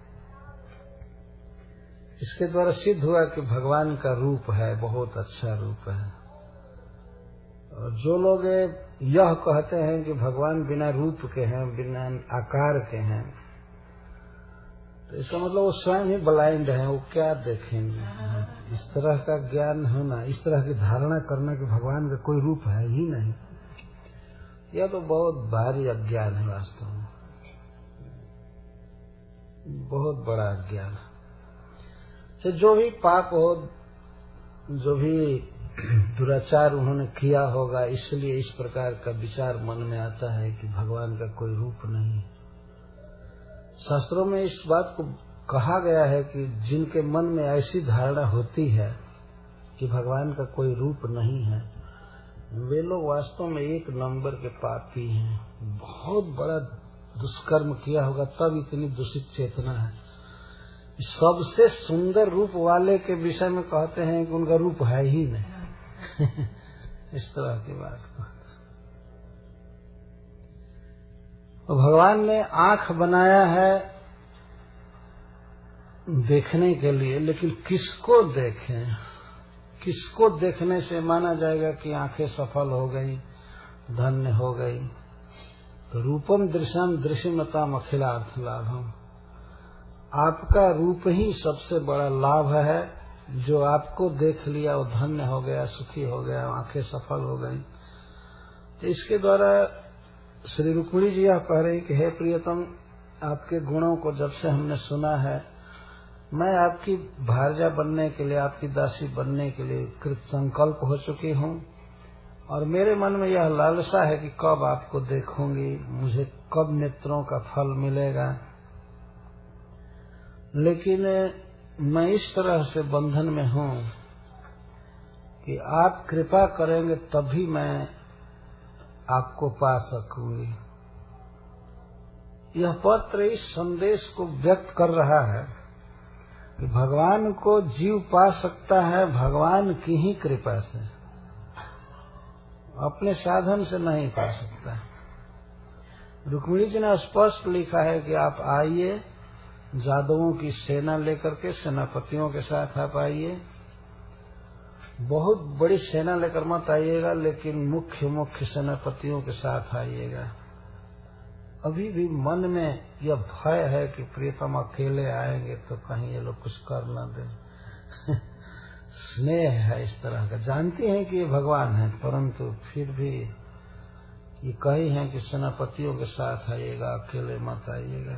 इसके द्वारा सिद्ध हुआ कि भगवान का रूप है, बहुत अच्छा रूप है। और जो लोग यह कहते हैं कि भगवान बिना रूप के हैं, बिना आकार के हैं, तो इसका मतलब वो स्वयं ही ब्लाइंड है, वो क्या देखेंगे। इस तरह का ज्ञान होना, इस तरह की धारणा करना कि भगवान का कोई रूप है ही नहीं, यह तो बहुत भारी अज्ञान है, वास्तव में बहुत बड़ा अज्ञान। तो जो भी पाप हो, जो भी दुराचार उन्होंने किया होगा, इसलिए इस प्रकार का विचार मन में आता है कि भगवान का कोई रूप नहीं। शास्त्रों में इस बात को कहा गया है कि जिनके मन में ऐसी धारणा होती है कि भगवान का कोई रूप नहीं है, वे लोग वास्तव में एक नंबर के पापी हैं। बहुत बड़ा दुष्कर्म किया होगा, तब इतनी दूषित चेतना है। सबसे सुंदर रूप वाले के विषय में कहते हैं कि उनका रूप है ही नहीं। इस तरह की बात को तो भगवान ने आंख बनाया है देखने के लिए, लेकिन किसको देखें, किसको देखने से माना जाएगा कि आंखें सफल हो गई, धन्य हो गई? तो रूपम दृश्यम दृश्यमताम अखिलार्थ लाभम, आपका रूप ही सबसे बड़ा लाभ है। जो आपको देख लिया वो धन्य हो गया, सुखी हो गया, आंखें सफल हो गई। तो इसके द्वारा श्री रुक्मिणी जी यह कह रहे कि हे प्रियतम, आपके गुणों को जब से हमने सुना है, मैं आपकी भार्या बनने के लिए, आपकी दासी बनने के लिए कृत संकल्प हो चुकी हूँ और मेरे मन में यह लालसा है कि कब आपको देखूंगी, मुझे कब नेत्रों का फल मिलेगा। लेकिन मैं इस तरह से बंधन में हूँ कि आप कृपा करेंगे तभी मैं आपको पा सकूंगी। यह पत्र इस संदेश को व्यक्त कर रहा है कि भगवान को जीव पा सकता है भगवान की ही कृपा से, अपने साधन से नहीं पा सकता। रुक्मिणी जी ने स्पष्ट लिखा है कि आप आइए, जादवों की सेना लेकर के, सेनापतियों के साथ आप आइए। बहुत बड़ी सेना लेकर मत आइएगा, लेकिन मुख्य मुख्य सेनापतियों के साथ आइएगा। अभी भी मन में यह भय है कि प्रियतम अकेले आएंगे तो कहीं ये लोग कुछ कर न दें। स्नेह है इस तरह का, जानती हैं कि ये भगवान है, परंतु फिर भी ये कही है कि सेनापतियों के साथ आइएगा, अकेले मत आइएगा।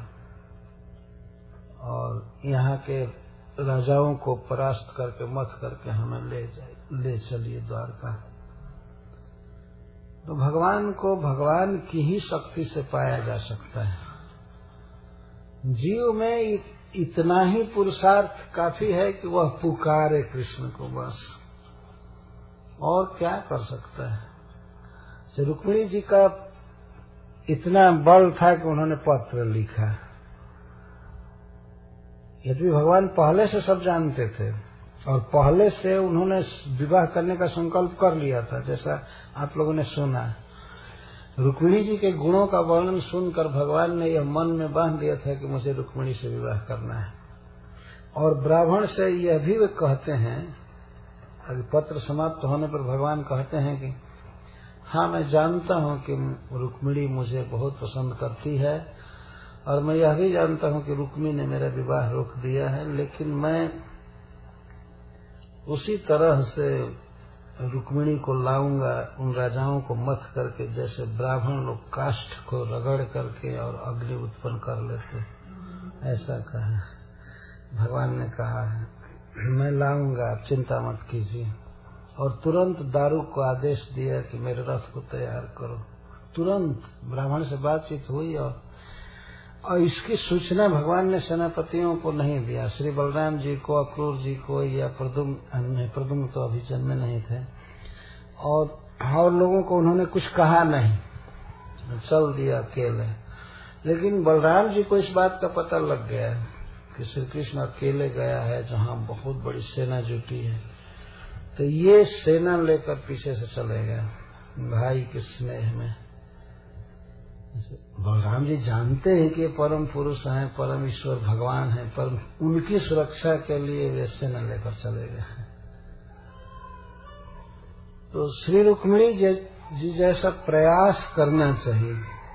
और यहाँ के राजाओं को परास्त करके मत करके हमें ले जाए, ले चलिए द्वारका। तो भगवान को भगवान की ही शक्ति से पाया जा सकता है। जीव में इतना ही पुरुषार्थ काफी है कि वह पुकारे कृष्ण को, बस, और क्या कर सकता है। श्री रुक्मिणी जी का इतना बल था कि उन्होंने पत्र लिखा। यदि भगवान पहले से सब जानते थे और पहले से उन्होंने विवाह करने का संकल्प कर लिया था, जैसा आप लोगों ने सुना। रुक्मिणी जी के गुणों का वर्णन सुनकर भगवान ने यह मन में बांध दिया था कि मुझे रुक्मिणी से विवाह करना है। और ब्राह्मण से यह भी वे कहते हैं, अभी पत्र समाप्त होने पर भगवान कहते हैं कि हाँ, मैं जानता हूँ कि रुक्मिणी मुझे बहुत पसंद करती है और मैं यह भी जानता हूँ कि रुक्मिणी ने मेरा विवाह रोक दिया है, लेकिन मैं उसी तरह से रुक्मिणी को लाऊंगा, उन राजाओं को मत करके, जैसे ब्राह्मण लोग काष्ठ को रगड़ करके और अग्नि उत्पन्न कर लेते, ऐसा कहा भगवान ने। कहा है मैं लाऊंगा, आप चिंता मत कीजिए। और तुरंत दारुक को आदेश दिया कि मेरे रथ को तैयार करो। तुरंत ब्राह्मण से बातचीत हुई और और इसकी सूचना भगवान ने सेनापतियों को नहीं दिया। श्री बलराम जी को, अक्रूर जी को या प्रद्युम्न, प्रद्युम्न तो अभी जन्मे नहीं थे, और और लोगों को उन्होंने कुछ कहा नहीं, चल दिया अकेले। लेकिन बलराम जी को इस बात का पता लग गया कि श्री कृष्ण अकेले गया है जहाँ बहुत बड़ी सेना जुटी है, तो ये सेना लेकर पीछे से चले गए भाई के स्नेह में। बलराम जी जानते हैं कि ये परम पुरुष हैं, परम ईश्वर भगवान हैं, पर उनकी सुरक्षा के लिए वे सेना लेकर चले गए हैं। तो श्री रुक्मिणी जी जैसा प्रयास करना चाहिए।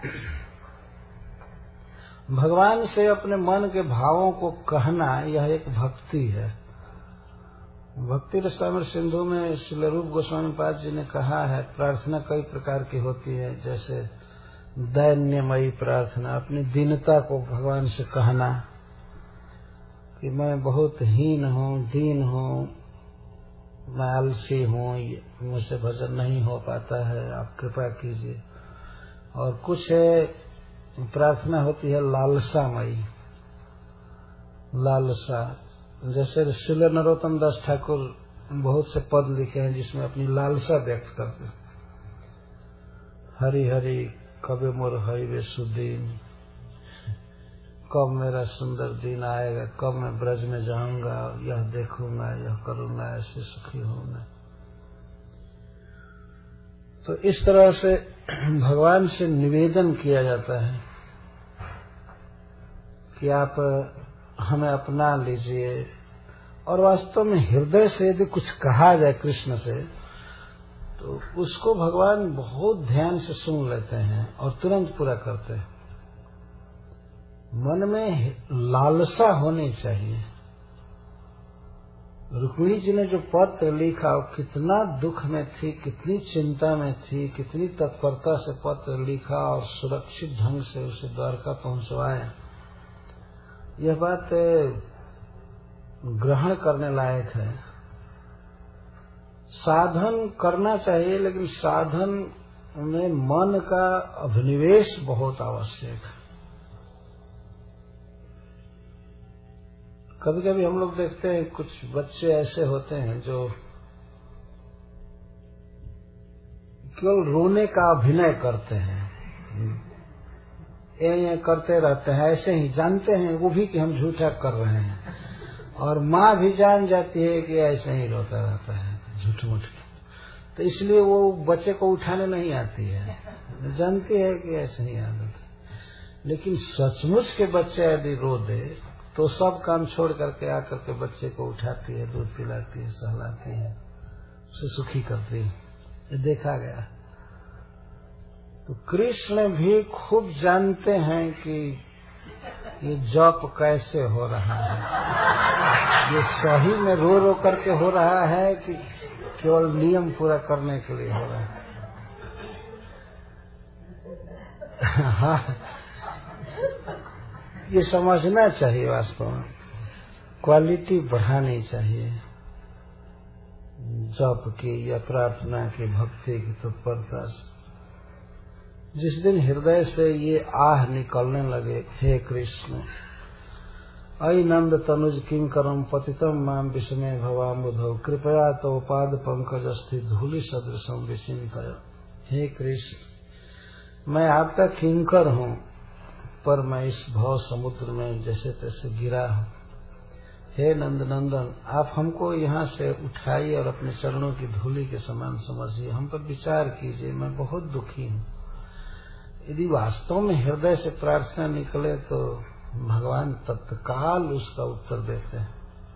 भगवान से अपने मन के भावों को कहना, यह एक भक्ति है। भक्ति रसामृत सिंधु में श्री रूप गोस्वामी पाद जी ने कहा है, प्रार्थना कई प्रकार की होती है, जैसे दैन्यमयी प्रार्थना, अपनी दीनता को भगवान से कहना कि मैं बहुत हीन हूँ, दीन हूँ, मैं आलसी हूँ, मुझसे भजन नहीं हो पाता है, आप कृपा कीजिए। और कुछ प्रार्थना होती है लालसामयी, लालसा, जैसे श्री नरोत्तम दास ठाकुर बहुत से पद लिखे हैं जिसमें अपनी लालसा व्यक्त करते हैं। हरि हरि कबे मोर हईवे सुदीन, कब मेरा सुंदर दिन आएगा, कब मैं ब्रज में जाऊंगा, यह देखूंगा, यह करूंगा, ऐसे सुखी होऊंगा। तो इस तरह से भगवान से निवेदन किया जाता है कि आप हमें अपना लीजिए। और वास्तव में हृदय से यदि कुछ कहा जाए कृष्ण से तो उसको भगवान बहुत ध्यान से सुन लेते हैं और तुरंत पूरा करते हैं। मन में लालसा होनी चाहिए। रुक्मिणी जी ने जो पत्र लिखा वो कितना दुख में थी, कितनी चिंता में थी, कितनी तत्परता से पत्र लिखा और सुरक्षित ढंग से उसे द्वारका पहुंचवाया। यह बात ग्रहण करने लायक है। साधन करना चाहिए, लेकिन साधन में मन का अभिनिवेश बहुत आवश्यक है। कभी कभी हम लोग देखते हैं कुछ बच्चे ऐसे होते हैं जो केवल रोने का अभिनय करते हैं, ये ये करते रहते हैं, ऐसे ही जानते हैं वो भी कि हम झूठा कर रहे हैं, और माँ भी जान जाती है कि ऐसे ही रोता रहता है झूठ मूठ। तो इसलिए वो बच्चे को उठाने नहीं आती है, जानती है कि ऐसे ही आदत है। लेकिन सचमुच के बच्चे यदि रो दे तो सब काम छोड़ करके आकर के बच्चे को उठाती है, दूध पिलाती है, सहलाती है, उसे सुखी करती है। ये देखा गया। तो कृष्ण भी खूब जानते हैं कि ये जप कैसे हो रहा है, ये सही में रो रो करके हो रहा है कि केवल नियम पूरा करने के लिए हो रहा है। हाँ, ये समझना चाहिए। वास्तव में क्वालिटी बढ़ानी चाहिए जप की या प्रार्थना की, भक्ति की तत्परता से। जिस दिन हृदय से ये आह निकलने लगे, हे कृष्ण अयि नंद तनुज किंकरम पतितम माम विस्मय भवाम्बुधौ कृपया तो पाद पंकज स्थित धूलि सदृशम विचिंतय। हे कृष्ण, मैं आपका किंकर हूँ, पर मैं इस भव समुद्र में जैसे तैसे गिरा हूँ। हे नंद नंदन, आप हमको यहाँ से उठाइए और अपने चरणों की धूलि के समान समझिए, हम पर विचार कीजिए, मैं बहुत दुखी हूँ। यदि वास्तव में हृदय से प्रार्थना निकले तो भगवान तत्काल उसका उत्तर देते हैं।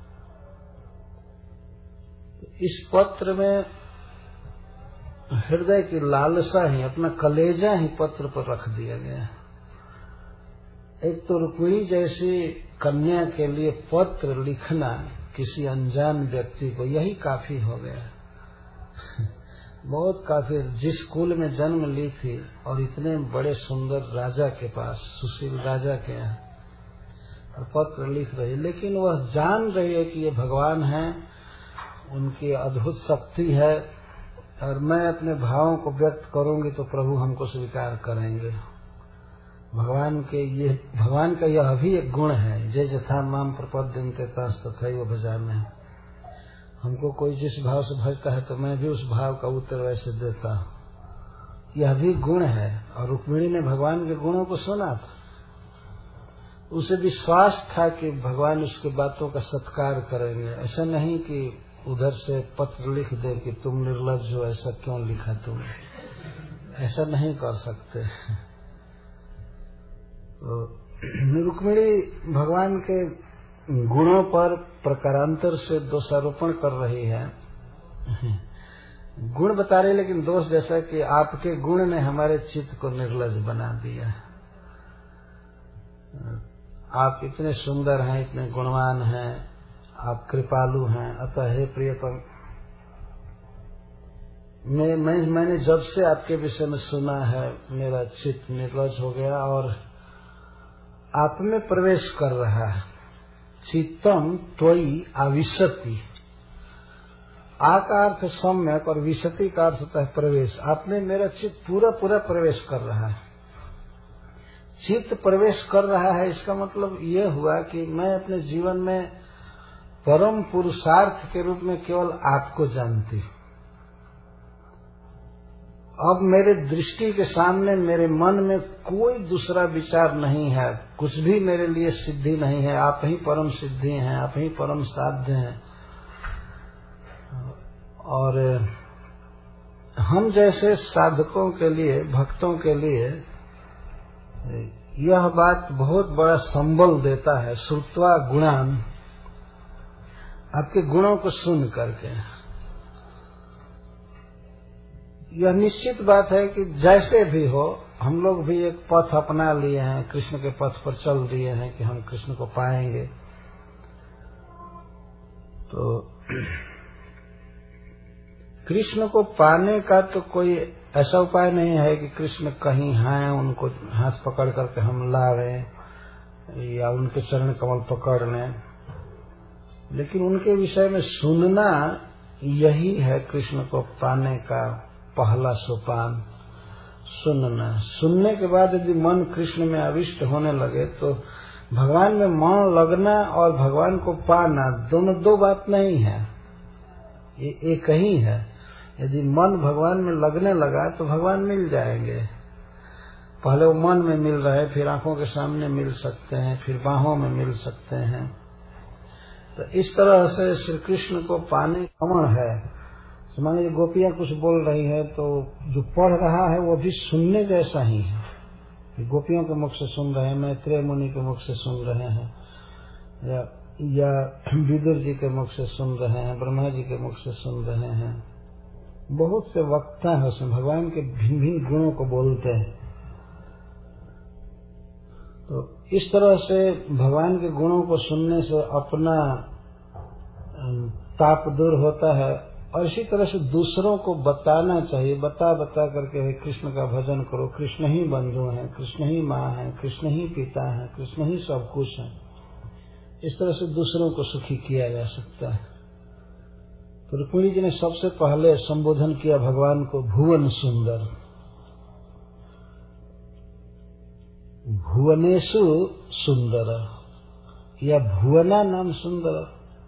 इस पत्र में हृदय की लालसा ही, अपना कलेजा ही पत्र पर रख दिया गया है। एक तो रुक्मिणी जैसी कन्या के लिए पत्र लिखना किसी अनजान व्यक्ति को, यही काफी हो गया, बहुत काफी। जिस कुल में जन्म ली थी और इतने बड़े सुंदर राजा के पास, सुशील राजा के यहाँ, और पत्र लिख रही, लेकिन वह जान रही है कि ये भगवान हैं, उनकी अद्भुत शक्ति है, और मैं अपने भावों को व्यक्त करूंगी तो प्रभु हमको स्वीकार करेंगे। भगवान के ये भगवान का यह भी एक गुण है, जय जथा माम प्रपद्यन्ते तथैव भजामि। हमको कोई जिस भाव से भजता है तो मैं भी उस भाव का उत्तर वैसे देता हूँ। यह भी गुण है। और रुक्मिणी ने भगवान के गुणों को सुना था, उसे विश्वास था कि भगवान उसके बातों का सत्कार करेंगे। ऐसा नहीं कि उधर से पत्र लिख दे कि तुम निर्लज्ज हो, ऐसा क्यों लिखा तुमने, ऐसा नहीं कर सकते। तो रुक्मिणी भगवान के गुणों पर प्रकारांतर से दोषारोपण कर रही है, गुण बता रही, लेकिन दोष जैसा कि आपके गुण ने हमारे चित्त को निर्लज बना दिया। आप इतने सुंदर हैं, इतने गुणवान हैं, आप कृपालु हैं, अतः हे प्रियतम, मैं, मैं मैंने जब से आपके विषय में सुना है मेरा चित्त निर्लज हो गया और आप में प्रवेश कर रहा है। चित्तम त्वयि आविशति, आ का अर्थ सम्यक और विशति का अर्थ होता है प्रवेश। आपने मेरा चित्त पूरा पूरा प्रवेश कर रहा है। चित्त प्रवेश कर रहा है, इसका मतलब ये हुआ कि मैं अपने जीवन में परम पुरुषार्थ के रूप में केवल आपको जानती हूँ। अब मेरे दृष्टि के सामने मेरे मन में कोई दूसरा विचार नहीं है, कुछ भी मेरे लिए सिद्धि नहीं है। आप ही परम सिद्धि हैं, आप ही परम साध्य हैं। और हम जैसे साधकों के लिए, भक्तों के लिए यह बात बहुत बड़ा संबल देता है। श्रुत्वा गुणान, आपके गुणों को सुन करके। यह निश्चित बात है कि जैसे भी हो, हम लोग भी एक पथ अपना लिए हैं, कृष्ण के पथ पर चल दिए हैं कि हम कृष्ण को पाएंगे। तो कृष्ण को पाने का तो कोई ऐसा उपाय नहीं है कि कृष्ण कहीं हैं, उनको हाथ पकड़ करके हम लावे या उनके चरण कमल पकड़ लें, लेकिन उनके विषय में सुनना यही है कृष्ण को पाने का पहला सोपान। सुनना, सुनने के बाद यदि मन कृष्ण में आविष्ट होने लगे तो भगवान में मन लगना और भगवान को पाना दोनों दो बात नहीं है, ये एक ही है। यदि मन भगवान में लगने लगा तो भगवान मिल जाएंगे। पहले वो मन में मिल रहे, फिर आंखों के सामने मिल सकते हैं, फिर बाहों में मिल सकते हैं। तो इस तरह से श्री कृष्ण को पाने कमन है। मान लीजिए गोपियां कुछ बोल रही है तो जो पढ़ रहा है वो भी सुनने जैसा ही है। गोपियों के मुख से सुन रहे हैं, मैत्रेय मुनि के मुख से सुन रहे हैं, या, या विदुर जी के मुख से सुन रहे हैं, ब्रह्मा जी के मुख से सुन रहे हैं। बहुत से वक्ता है उसमें, भगवान के भिन्न भिन्न गुणों को बोलते हैं। तो इस तरह से भगवान के गुणों को सुनने से अपना ताप दूर होता है, और इसी तरह से दूसरों को बताना चाहिए। बता बता करके कृष्ण का भजन करो, कृष्ण ही बंधु हैं, कृष्ण ही माँ है, कृष्ण ही पिता है, कृष्ण ही सब कुछ है। इस तरह से दूसरों को सुखी किया जा सकता है। तो रुक्मिणी जी ने सबसे पहले संबोधन किया भगवान को भुवन सुंदर। भुवनेशु सुंदर या भुवना नाम सुंदर।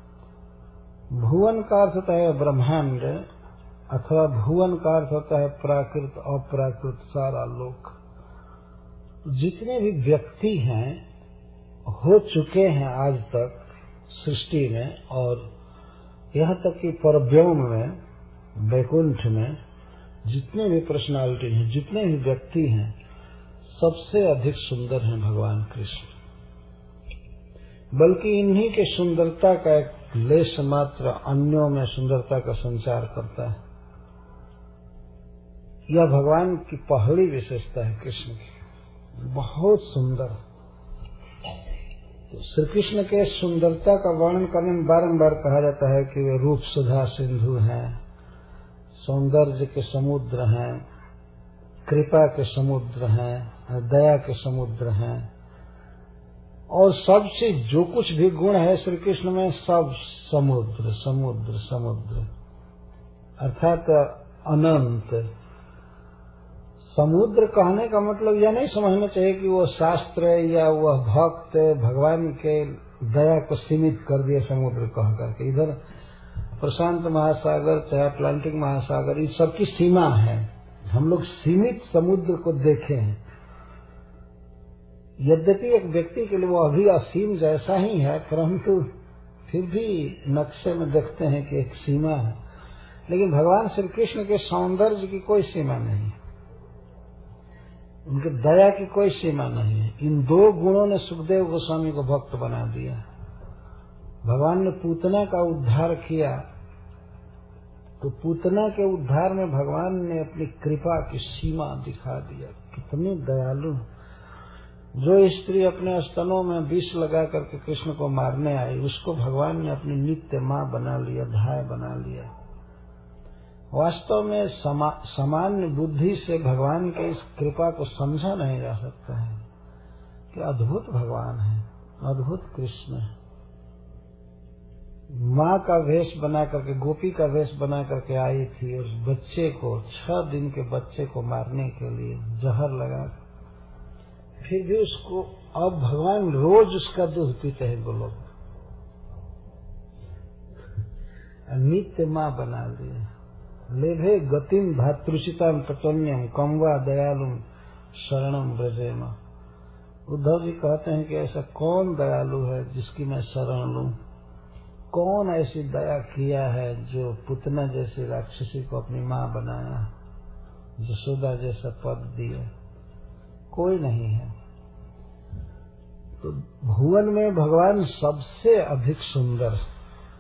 भुवन का अर्थ होता है ब्रह्मांड, अथवा भुवन का अर्थ होता है प्राकृत अप्राकृत सारा लोक। जितने भी व्यक्ति हैं, हो चुके हैं आज तक सृष्टि में, और यहाँ तक कि परव्योम में, वैकुंठ में जितने भी पर्सनालिटी हैं, जितने भी व्यक्ति हैं, सबसे अधिक सुंदर हैं भगवान कृष्ण। बल्कि इन्हीं के सुंदरता का एक लेश मात्र अन्यों में सुंदरता का संचार करता है। यह भगवान की पहली विशेषता है कृष्ण की, बहुत सुंदर। तो श्री कृष्ण के सुंदरता का वर्णन करने में बारंबार कहा जाता है कि वे रूप सुधा सिंधु हैं, सौंदर्य के समुद्र हैं, कृपा के समुद्र हैं, दया के समुद्र हैं, और सबसे जो कुछ भी गुण है श्री कृष्ण में सब समुद्र समुद्र समुद्र, अर्थात अनंत। समुद्र कहने का मतलब यह नहीं समझना चाहिए कि वो शास्त्र या वह भक्त भगवान के दया को सीमित कर दिए समुद्र कह करके। इधर प्रशांत महासागर चाहे अटलांटिक महासागर, इन सबकी सीमा है। हम लोग सीमित समुद्र को देखे हैं। यद्यपि एक व्यक्ति के लिए वो अभी असीम जैसा ही है, परंतु फिर भी नक्शे में देखते हैं कि एक सीमा है। लेकिन भगवान श्री कृष्ण के सौंदर्य की कोई सीमा नहीं, उनके दया की कोई सीमा नहीं है। इन दो गुणों ने सुखदेव गोस्वामी को भक्त बना दिया। भगवान ने पूतना का उद्धार किया, तो पूतना के उद्धार में भगवान ने अपनी कृपा की सीमा दिखा दिया। कितनी दयालु। जो स्त्री अपने स्तनों में विष लगा करके कृष्ण को मारने आई, उसको भगवान ने अपनी नित्य माँ बना लिया, धाय बना लिया। वास्तव में समा, सामान्य बुद्धि से भगवान के इस कृपा को समझा नहीं जा सकता है कि अद्भुत भगवान है, अद्भुत कृष्ण है। माँ का वेश बना करके, गोपी का वेश बना करके आई थी, उस बच्चे को, छह दिन के बच्चे को मारने के लिए जहर लगा, फिर भी उसको, अब भगवान रोज उसका दूध पीते हैं वो लोग, नित्य माँ बना दिए। लेभे गतिम भातृचिताम तटन्यम कम्वा दयालुम शरणम ब्रजेम। उद्धव जी कहते हैं कि ऐसा कौन दयालु है जिसकी मैं शरण लूं? कौन ऐसी दया किया है जो पुतना जैसी राक्षसी को अपनी माँ बनाया, यशोदा जैसा पद दिया? कोई नहीं है। तो भुवन में भगवान सबसे अधिक सुंदर है।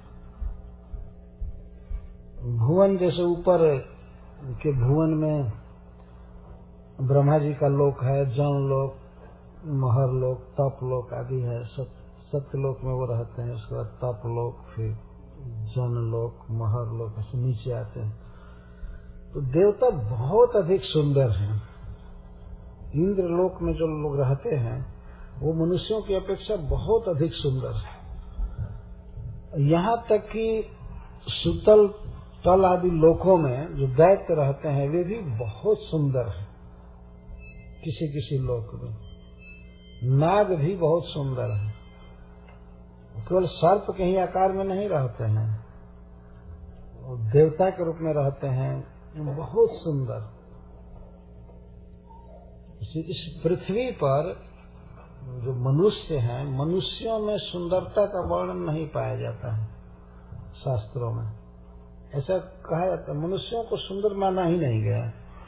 भुवन जैसे ऊपर के भुवन में ब्रह्मा जी का लोक है, जन लोक, महर लोक, तप लोक आदि है। सत्य लोक में वो रहते हैं, उसके बाद तप लोक, फिर जन लोक, महर लोक, ऐसे नीचे आते हैं। तो देवता बहुत अधिक सुंदर हैं। इंद्र लोक में जो लोग रहते हैं वो मनुष्यों की अपेक्षा बहुत अधिक सुंदर है। यहाँ तक कि सुतल तल आदि लोकों में जो दैत्य रहते हैं वे भी बहुत सुंदर हैं। किसी किसी लोक में नाग भी बहुत सुंदर है। केवल सर्प के ही आकार में नहीं रहते हैं, वो देवता के रूप में रहते हैं, बहुत सुंदर। इस पृथ्वी पर जो मनुष्य हैं, मनुष्यों में सुंदरता का वर्णन नहीं पाया जाता है शास्त्रों में। ऐसा कहा जाता है मनुष्यों को सुंदर माना ही नहीं गया।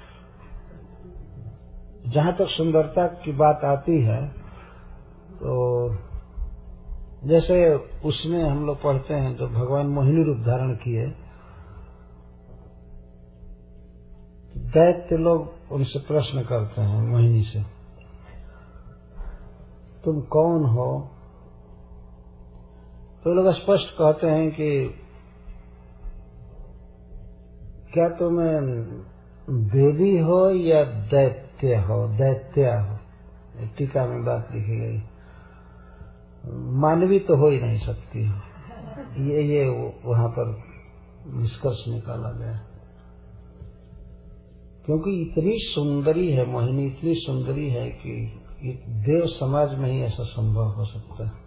जहाँ तक सुंदरता की बात आती है तो जैसे उसमें हम लोग पढ़ते हैं जब भगवान मोहिनी रूप धारण किए, दैत्य लोग उनसे प्रश्न करते हैं मोहिनी से, तुम कौन हो? तो लोग स्पष्ट कहते हैं कि क्या तुम देवी हो या दैत्य हो, दैत्या हो। टीका में बात लिखी गई, मानवी तो हो ही नहीं सकती। ये ये वहां पर निष्कर्ष निकाला गया, क्योंकि इतनी सुंदरी है मोहिनी, इतनी सुंदरी है कि देव समाज में ही ऐसा संभव हो सकता है।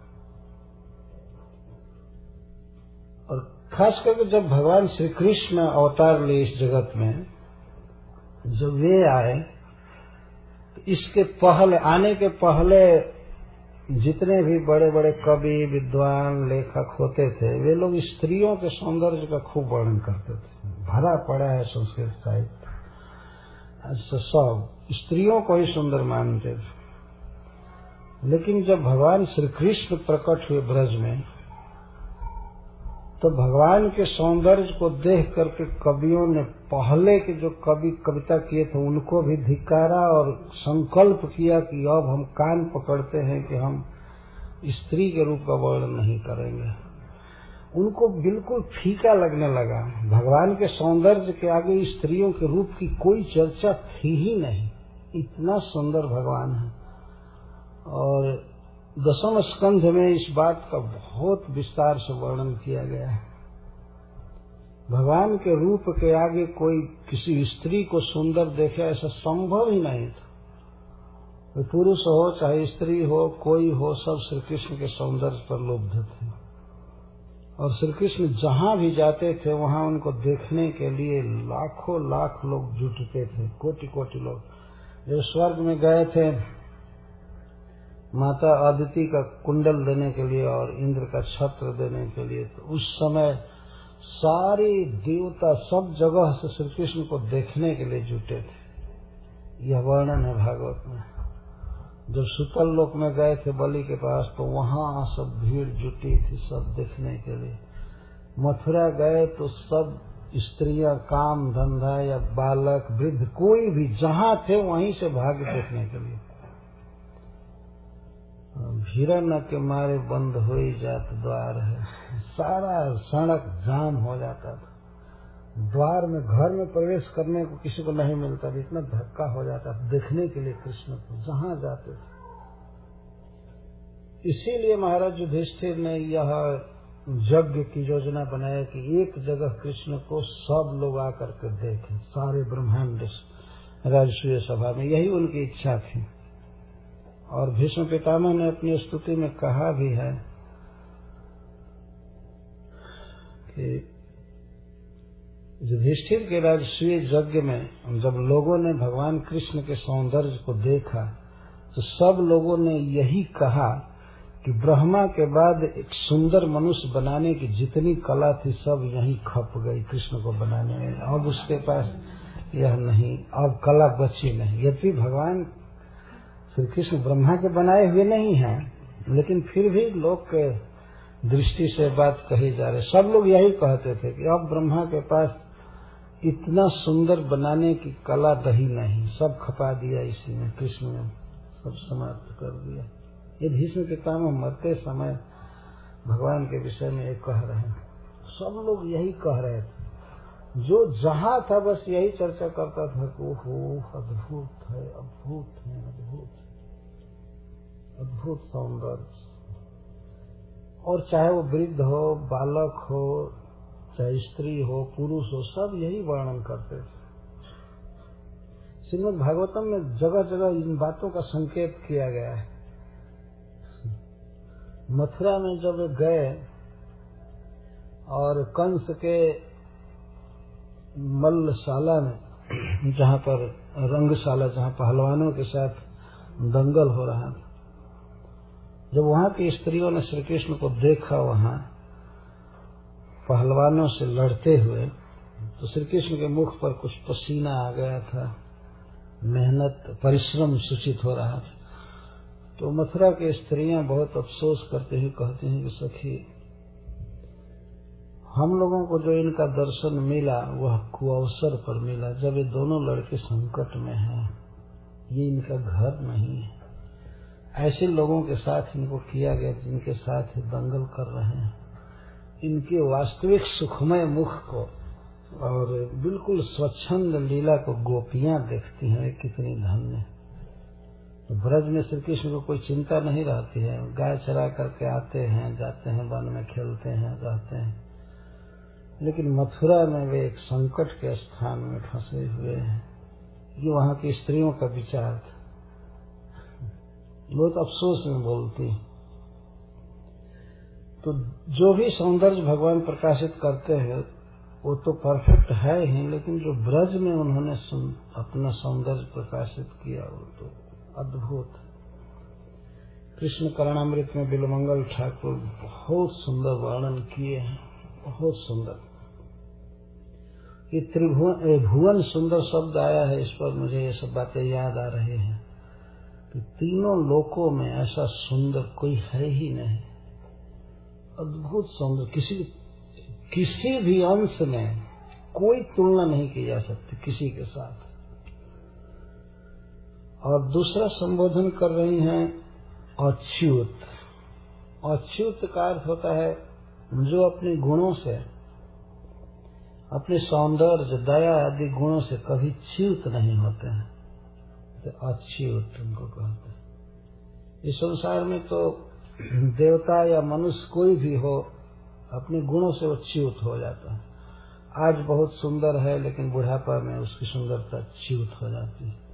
और खास करके जब भगवान श्री कृष्ण अवतार ले इस जगत में, जब वे आए तो इसके पहले, आने के पहले जितने भी बड़े बड़े कवि, विद्वान, लेखक होते थे, वे लोग स्त्रियों के सौंदर्य का खूब वर्णन करते थे। भरा पड़ा है संस्कृत साहित्य, अच्छा सब स्त्रियों को ही सुंदर मानते थे। लेकिन जब भगवान श्री कृष्ण प्रकट हुए ब्रज में, तो भगवान के सौंदर्य को देख करके कवियों ने, पहले के जो कवि कविता किए थे उनको भी धिक्कारा और संकल्प किया कि अब हम कान पकड़ते हैं कि हम स्त्री के रूप का वर्णन नहीं करेंगे। उनको बिल्कुल फीका लगने लगा। भगवान के सौंदर्य के आगे स्त्रियों के रूप की कोई चर्चा थी ही नहीं, इतना सुंदर भगवान है। और दसम स्कंध में इस बात का बहुत विस्तार से वर्णन किया गया है। भगवान के रूप के आगे कोई किसी स्त्री को सुंदर देखे, ऐसा संभव ही नहीं था। पुरुष हो चाहे स्त्री हो, कोई हो, सब श्री कृष्ण के सौंदर्य पर लुब्ध थे। और श्री कृष्ण जहाँ भी जाते थे वहाँ उनको देखने के लिए लाखों लाख लोग जुटते थे, कोटि कोटि लोग। जब स्वर्ग में गए थे माता अदिति का कुंडल देने के लिए और इंद्र का छत्र देने के लिए, तो उस समय सारे देवता सब जगह से श्री कृष्ण को देखने के लिए जुटे थे। यह वर्णन है भागवत में। जब सुतल लोक में गए थे बलि के पास, तो वहां सब भीड़ जुटी थी सब देखने के लिए। मथुरा गए तो सब स्त्रियां, काम धंधा या बालक वृद्ध कोई भी जहां थे वहीं से भागे देखने के लिए। भीड़ न के मारे बंद हो ही जात द्वार है, सारा सड़क जाम हो जाता था। द्वार में, घर में प्रवेश करने को किसी को नहीं मिलता था, इतना धक्का हो जाता था देखने के लिए कृष्ण को जहां जाते थे। इसीलिए महाराज युधिष्ठिर ने यह यज्ञ की योजना बनाया कि एक जगह कृष्ण को सब लोग आकर के देखें, सारे ब्रह्मांड राजसूय सभा में। यही उनकी इच्छा थी। और भीष्म पितामह ने अपनी स्तुति में कहा भी है कि युधिष्ठिर के राजसूय यज्ञ में जब लोगों ने भगवान कृष्ण के सौंदर्य को देखा तो सब लोगों ने यही कहा कि ब्रह्मा के बाद एक सुंदर मनुष्य बनाने की जितनी कला थी सब यहीं खप गई कृष्ण को बनाने में। अब उसके पास यह नहीं, अब कला बची नहीं। यद्यपि भगवान श्री कृष्ण ब्रह्मा के बनाए हुए नहीं हैं, लेकिन फिर भी लोग के दृष्टि से बात कही जा रही। सब लोग यही कहते थे कि अब ब्रह्मा के पास इतना सुंदर बनाने की कला रही नहीं, सब खपा दिया इसी में, कृष्ण ने सब समाप्त कर दिया। ये भीष्म के काम मरते समय भगवान के विषय में ये कह रहे हैं। सब लोग यही कह रहे थे, जो जहां था बस यही चर्चा करता था कि ओहो अद्भुत है, अद्भुत है, अद्भुत अद्भुत सौंदर्य। और चाहे वो वृद्ध हो, बालक हो, चाहे स्त्री हो, पुरुष हो, सब यही वर्णन करते थे। श्रीमद् भागवतम में जगह जगह इन बातों का संकेत किया गया है। मथुरा में जब गए और कंस के मल्लशाला में, जहाँ पर रंगशाला, जहाँ पहलवानों के साथ दंगल हो रहा था, जब वहाँ की स्त्रियों ने श्री कृष्ण को देखा वहाँ पहलवानों से लड़ते हुए, तो श्री कृष्ण के मुख पर कुछ पसीना आ गया था, मेहनत परिश्रम सूचित हो रहा था। तो मथुरा की स्त्रियां बहुत अफसोस करते हुए कहती हैं कि सखी, हम लोगों को जो इनका दर्शन मिला वह कुअवसर पर मिला, जब ये दोनों लड़के संकट में हैं, ये इनका घर नहीं है। ऐसे लोगों के साथ इनको किया गया जिनके साथ दंगल कर रहे हैं। इनके वास्तविक सुखमय मुख को और बिल्कुल स्वच्छंद लीला को गोपियां देखती हैं, कितनी धन्य। तो ब्रज में श्री कृष्ण को कोई चिंता नहीं रहती है, गाय चरा करके आते हैं, जाते हैं, वन में खेलते हैं, रहते हैं। लेकिन मथुरा में वे एक संकट के स्थान में फंसे हुए हैं। ये वहां की स्त्रियों का विचार था। बहुत अफसोस में बोलती। तो जो भी सौंदर्य भगवान प्रकाशित करते हैं वो तो परफेक्ट है ही, लेकिन जो ब्रज में उन्होंने अपना सौंदर्य प्रकाशित किया वो तो अद्भुत। कृष्ण करणामृत में बिलमंगल ठाकुर बहुत सुंदर वर्णन किए हैं, बहुत सुंदर। ये त्रिभुवन भुवन सुंदर शब्द आया है, इस पर मुझे ये सब बातें याद आ रही हैं कि तीनों लोकों में ऐसा सुंदर कोई है ही नहीं। अद्भुत सौंदर्य, किसी किसी भी अंश में कोई तुलना नहीं की जा सकती किसी के साथ। और दूसरा संबोधन कर रही हैं अच्युत। अच्युत का अर्थ होता है जो अपने गुणों से, अपने सौंदर्य, दया आदि गुणों से कभी च्युत नहीं होते हैं, तो अच्युत उनको कहते हैं। इस संसार में तो देवता या मनुष्य कोई भी हो, अपने गुणों से वो च्युत हो जाता है। आज बहुत सुंदर है लेकिन बुढ़ापा में उसकी सुंदरता च्युत हो जाती है।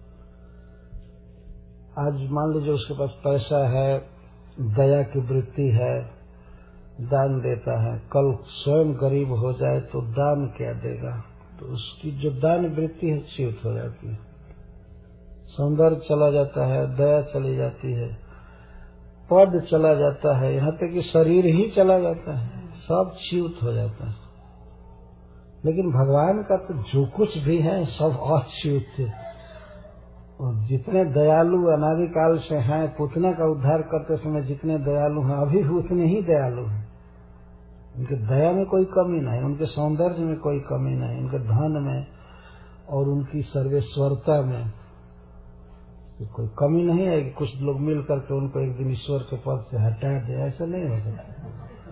आज मान लीजिए उसके पास पैसा है, दया की वृत्ति है, दान देता है, कल स्वयं गरीब हो जाए तो दान क्या देगा, तो उसकी जो दान वृत्ति है च्युत हो जाती है। सौंदर्य चला जाता है, दया चली जाती है, पद चला जाता है, यहाँ तक कि शरीर ही चला जाता है, सब च्युत हो जाता है। लेकिन भगवान का तो जो कुछ भी है सब अच्युत है। और जितने दयालु अनादिकाल से हैं, पुतना का उद्धार करते समय जितने दयालु हैं अभी भी उतने ही दयालु हैं। उनके दया में कोई कमी नहीं, उनके सौंदर्य में कोई कमी नहीं, उनके धन में और उनकी सर्वेश्वरता में तो कोई कमी नहीं है कि कुछ लोग मिल करके उनको एक दिन ईश्वर के पद से हटा दे, ऐसा नहीं हो सकता।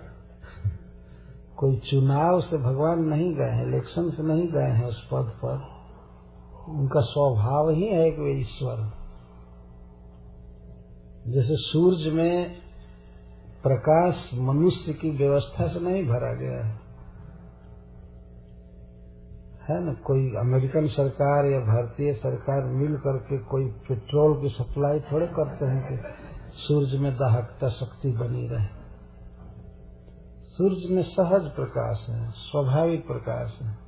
कोई चुनाव से भगवान नहीं गए हैं, इलेक्शन से नहीं गए हैं उस पद पर। उनका स्वभाव ही है कि वे ईश्वर। जैसे सूरज में प्रकाश मनुष्य की व्यवस्था से नहीं भरा गया है, है ना। कोई अमेरिकन सरकार या भारतीय सरकार मिल करके कोई पेट्रोल की सप्लाई थोड़े करते हैं कि सूरज में दाहकता शक्ति बनी रहे। सूरज में सहज प्रकाश है, स्वाभाविक प्रकाश है।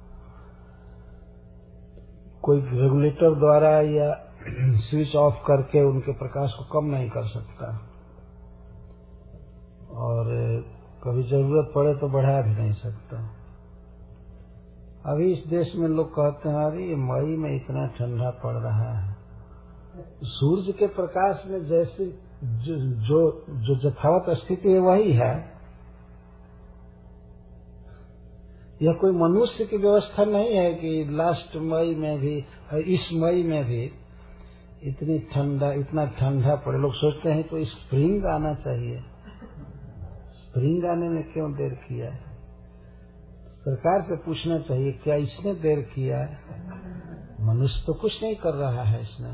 कोई रेगुलेटर द्वारा या स्विच ऑफ करके उनके प्रकाश को कम नहीं कर सकता, और कभी जरूरत पड़े तो बढ़ा भी नहीं सकता। अभी इस देश में लोग कहते हैं अरे मई में इतना ठंडा पड़ रहा है। सूरज के प्रकाश में जैसे जो जो जो यथावत स्थिति है वही है। यह कोई मनुष्य की व्यवस्था नहीं है कि लास्ट मई में भी, इस मई में भी इतनी ठंडा इतना ठंडा पड़े। लोग सोचते हैं तो स्प्रिंग आना चाहिए, स्प्रिंग आने में क्यों देर किया है? सरकार से पूछना चाहिए क्या इसने देर किया है? मनुष्य तो कुछ नहीं कर रहा है इसमें।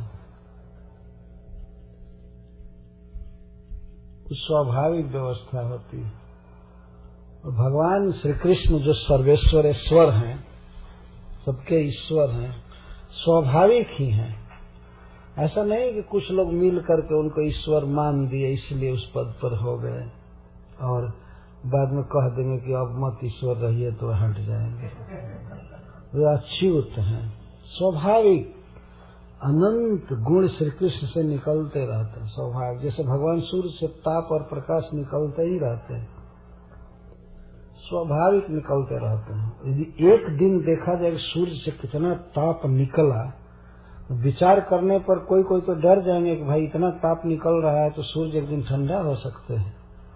कुछ स्वाभाविक व्यवस्था होती है। और भगवान श्री कृष्ण जो सर्वेश्वर ईश्वर हैं, सबके ईश्वर हैं, स्वाभाविक ही हैं। ऐसा नहीं कि कुछ लोग मिल करके उनको ईश्वर मान दिए इसलिए उस पद पर हो गए और बाद में कह देंगे कि अब मत ईश्वर रहिए तो हट जाएंगे। वे अच्युत हैं, स्वाभाविक अनंत गुण श्री कृष्ण से निकलते रहते हैं। स्वाभाविक जैसे भगवान सूर्य से ताप और प्रकाश निकलते ही रहते हैं, स्वाभाविक निकलते रहते हैं। यदि एक दिन देखा जाए सूर्य से कितना ताप निकला, विचार करने पर कोई कोई तो डर जाएंगे कि भाई इतना ताप निकल रहा है तो सूर्य एक दिन ठंडा हो सकते हैं।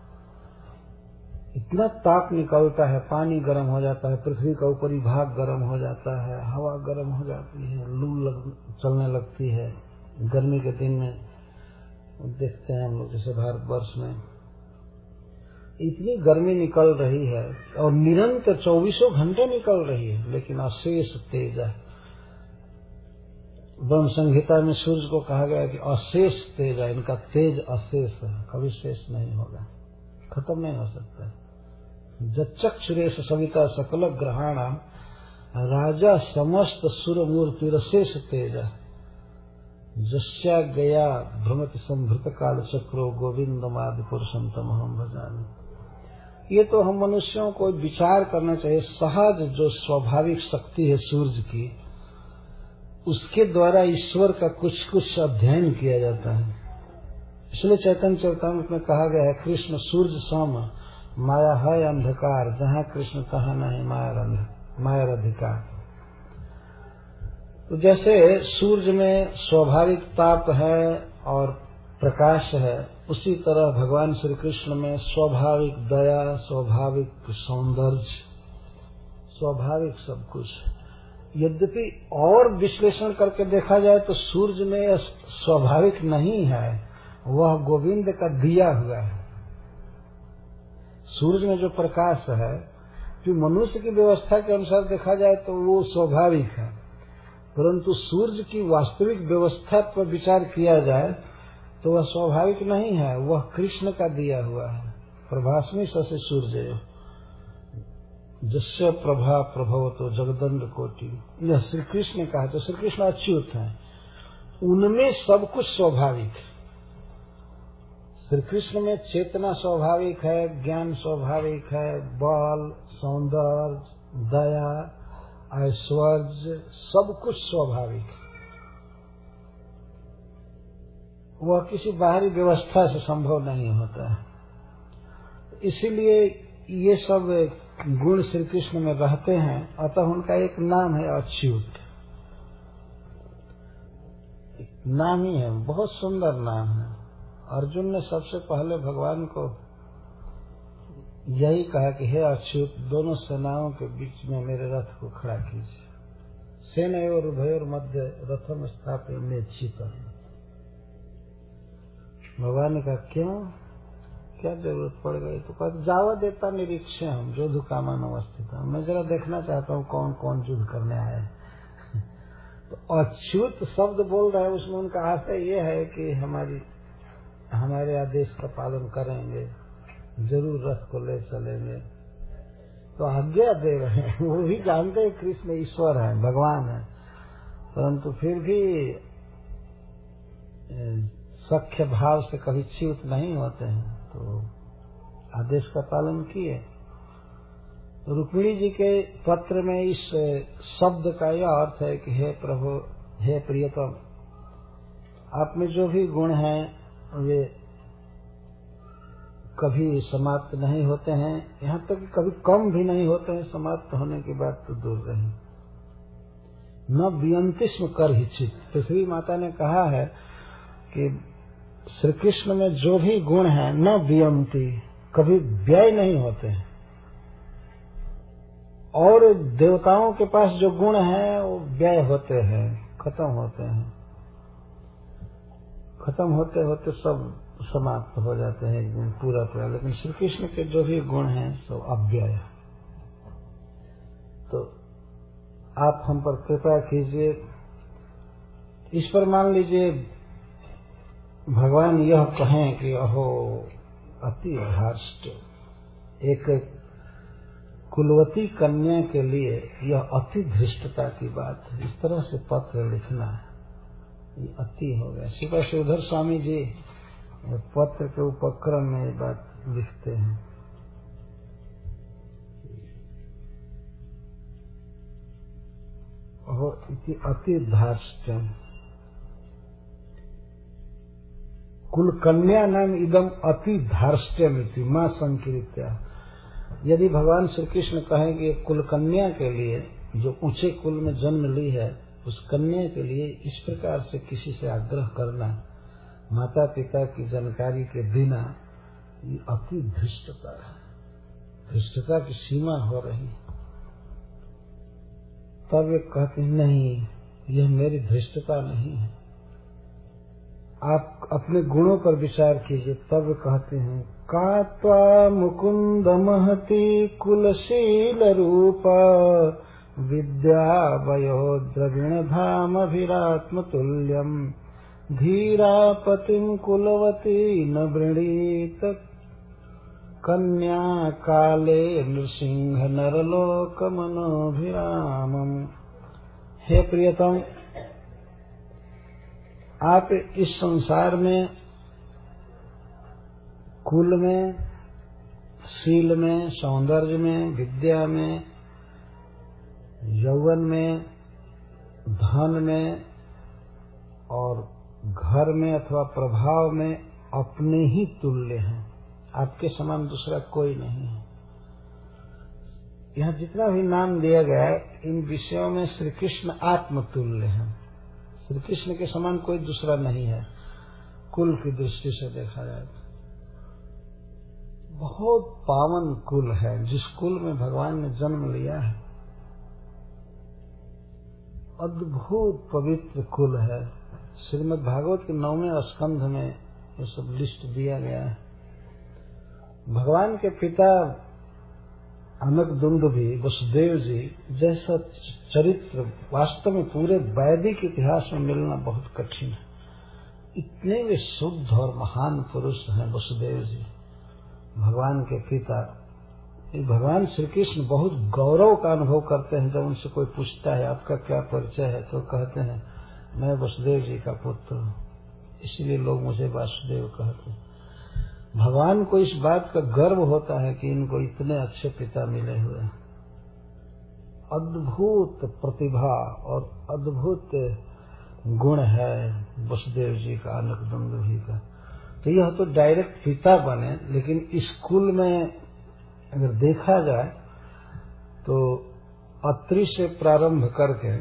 इतना ताप निकलता है, पानी गर्म हो जाता है, पृथ्वी का ऊपरी भाग गर्म हो जाता है, हवा गर्म हो जाती है, लू लग, चलने लगती है। गर्मी के दिन में देखते हैं हम लोग जैसे भारतवर्ष में इतनी गर्मी निकल रही है और निरंतर चौबीसों घंटे निकल रही है, लेकिन अशेष तेज है। ब्रह्म संहिता में सूर्य को कहा गया कि अशेष तेज है, इनका तेज अशेष है, कभी शेष नहीं होगा, खत्म नहीं हो सकता। जच्चक्षुरेश सविता सकल ग्रहाणाम राजा समस्त सुर मूर्ति रशेष तेज जस्या गया भ्रमति संभृत काल चक्रो गोविंदमादि पुरुषम तमहम भजामि। ये तो हम मनुष्यों को विचार करना चाहिए। सहज जो स्वाभाविक शक्ति है सूर्य की, उसके द्वारा ईश्वर का कुछ कुछ अध्ययन किया जाता है। इसलिए चैतन्य चरितामृत में कहा गया है कृष्ण सूर्य सम माया है अंधकार, जहाँ कृष्ण तहाँ नहीं माया माया अधिकार। तो जैसे सूर्य में स्वाभाविक ताप है और प्रकाश है, उसी तरह भगवान श्री कृष्ण में स्वाभाविक दया, स्वाभाविक सौंदर्य, स्वाभाविक सब कुछ। यद्यपि और विश्लेषण करके देखा जाए तो सूर्य में स्वाभाविक नहीं है, वह गोविंद का दिया हुआ है। सूर्य में जो प्रकाश है, जो मनुष्य की व्यवस्था के अनुसार देखा जाए तो वो स्वाभाविक है, परंतु सूर्य की वास्तविक व्यवस्था पर विचार किया जाए तो वह स्वाभाविक नहीं है, वह कृष्ण का दिया हुआ है। प्रभास्मी ससे सूर्य जस्य प्रभा प्रभवतो जगदंड कोटि, यह श्री कृष्ण का है। तो श्री कृष्ण अच्युत है, उनमें सब कुछ स्वाभाविक है। श्री कृष्ण में चेतना स्वाभाविक है, ज्ञान स्वाभाविक है, बल, सौंदर्य, दया, ऐश्वर्य, सब कुछ स्वाभाविक है। वह किसी बाहरी व्यवस्था से संभव नहीं होता है। इसीलिए ये सब गुण श्री कृष्ण में रहते हैं, अतः उनका एक नाम है अच्युत। नाम ही है, बहुत सुंदर नाम है। अर्जुन ने सबसे पहले भगवान को यही कहा कि हे अच्युत, दोनों सेनाओं के बीच में मेरे रथ को खड़ा कीजिए। सेनयोर उभयोर मध्य रथम स्थापय में छिप। भगवान ने कहा क्यों, क्या जरूरत पड़ गई? तो कहा जावा देता निरीक्षे हम जो धुकामान अवस्थित है, मैं जरा देखना चाहता हूँ कौन कौन युद्ध करने आए। तो अच्युत शब्द बोल रहे हैं, उसमें उनका आशय ये है कि हमारी हमारे आदेश का पालन करेंगे, जरूर रथ को ले चलेंगे। तो आज्ञा दे रहे हैं, वो भी जानते हैं कृष्ण ईश्वर है, भगवान है, परंतु फिर भी सख्य भाव से कभी च्युत नहीं होते हैं, तो आदेश का पालन किए। तो रुक्मिणी जी के पत्र में इस शब्द का यह अर्थ है कि हे प्रभु, हे प्रियतम, आप में जो भी गुण हैं वे कभी समाप्त नहीं होते हैं, यहाँ तक कि कभी कम भी नहीं होते हैं। समाप्त होने की बात तो दूर रही। न वियंतिस्म कर हिचित, पृथ्वी माता ने कहा है कि श्री कृष्ण में जो भी गुण है न वियंती, कभी व्यय नहीं होते हैं, और देवताओं के पास जो गुण है वो व्यय होते हैं, खत्म होते हैं, खत्म होते होते सब समाप्त हो जाते हैं एक दिन पूरा पूरा। लेकिन श्री कृष्ण के जो भी गुण हैं सब अव्यय। तो आप हम पर कृपा कीजिए, इस पर मान लीजिए भगवान यह कहें कि अहो अति धार्ष्ट, एक कुलवती कन्या के लिए यह अति धृष्टता की बात है, इस तरह से पत्र लिखना ये अति हो गया। शिवा से उधर स्वामी जी पत्र के उपक्रम में ये बात लिखते हैं। अहो इति अति धार्ष्ट कुल कन्या नाम इदम अति धार्ष्ट्यमिति मां संकीर्त्या। यदि भगवान श्री कृष्ण कहें कि कुल कन्या के लिए जो ऊंचे कुल में जन्म ली है, उस कन्या के लिए इस प्रकार से किसी से आग्रह करना माता पिता की जानकारी के बिना, ये अति धृष्टता है, धृष्टता की सीमा हो रही। तब वे कहते हैं नहीं, यह मेरी धृष्टता नहीं है, आप अपने गुणों पर विचार कीजिए। तब वे कहते हैं का त्वा मुकुंद महती कुलशील रूपा विद्या वयो द्रविण धाम अभिरात्म तुल्यम धीरा पतिम कुलवती न वृणीत कन्या काले नृसिंह नरलोक मनोभिरामम। हे प्रियतम, आप इस संसार में कुल में, शील में, सौंदर्य में, विद्या में, यौवन में, धन में और घर में अथवा प्रभाव में अपने ही तुल्य हैं, आपके समान दूसरा कोई नहीं है। यहाँ जितना भी नाम दिया गया है, इन विषयों में श्री कृष्ण आत्मतुल्य हैं, श्री कृष्ण के समान कोई दूसरा नहीं है। कुल की दृष्टि से देखा जाए तो बहुत पावन कुल है, जिस कुल में भगवान ने जन्म लिया है, अद्भुत पवित्र कुल है। श्रीमद् भागवत के नौवें स्कंध में ये सब लिस्ट दिया गया है। भगवान के पिता अनकदुंदुभी वसुदेव जी जैसा चरित्र वास्तव में पूरे वैदिक इतिहास में मिलना बहुत कठिन है। इतने वे शुद्ध और महान पुरुष हैं वसुदेव जी, भगवान के पिता। भगवान श्री कृष्ण बहुत गौरव का अनुभव करते हैं जब उनसे कोई पूछता है आपका क्या परिचय है, तो कहते हैं मैं वसुदेव जी का पुत्र हूँ, इसलिए लोग मुझे वासुदेव कहते हैं। भगवान को इस बात का गर्व होता है कि इनको इतने अच्छे पिता मिले हुए हैं। अद्भुत प्रतिभा और अद्भुत गुण है वसुदेव जी का, अनकदुंदुभी का। तो यह तो डायरेक्ट पिता बने, लेकिन इस कुल में अगर देखा जाए तो अत्रि से प्रारंभ करके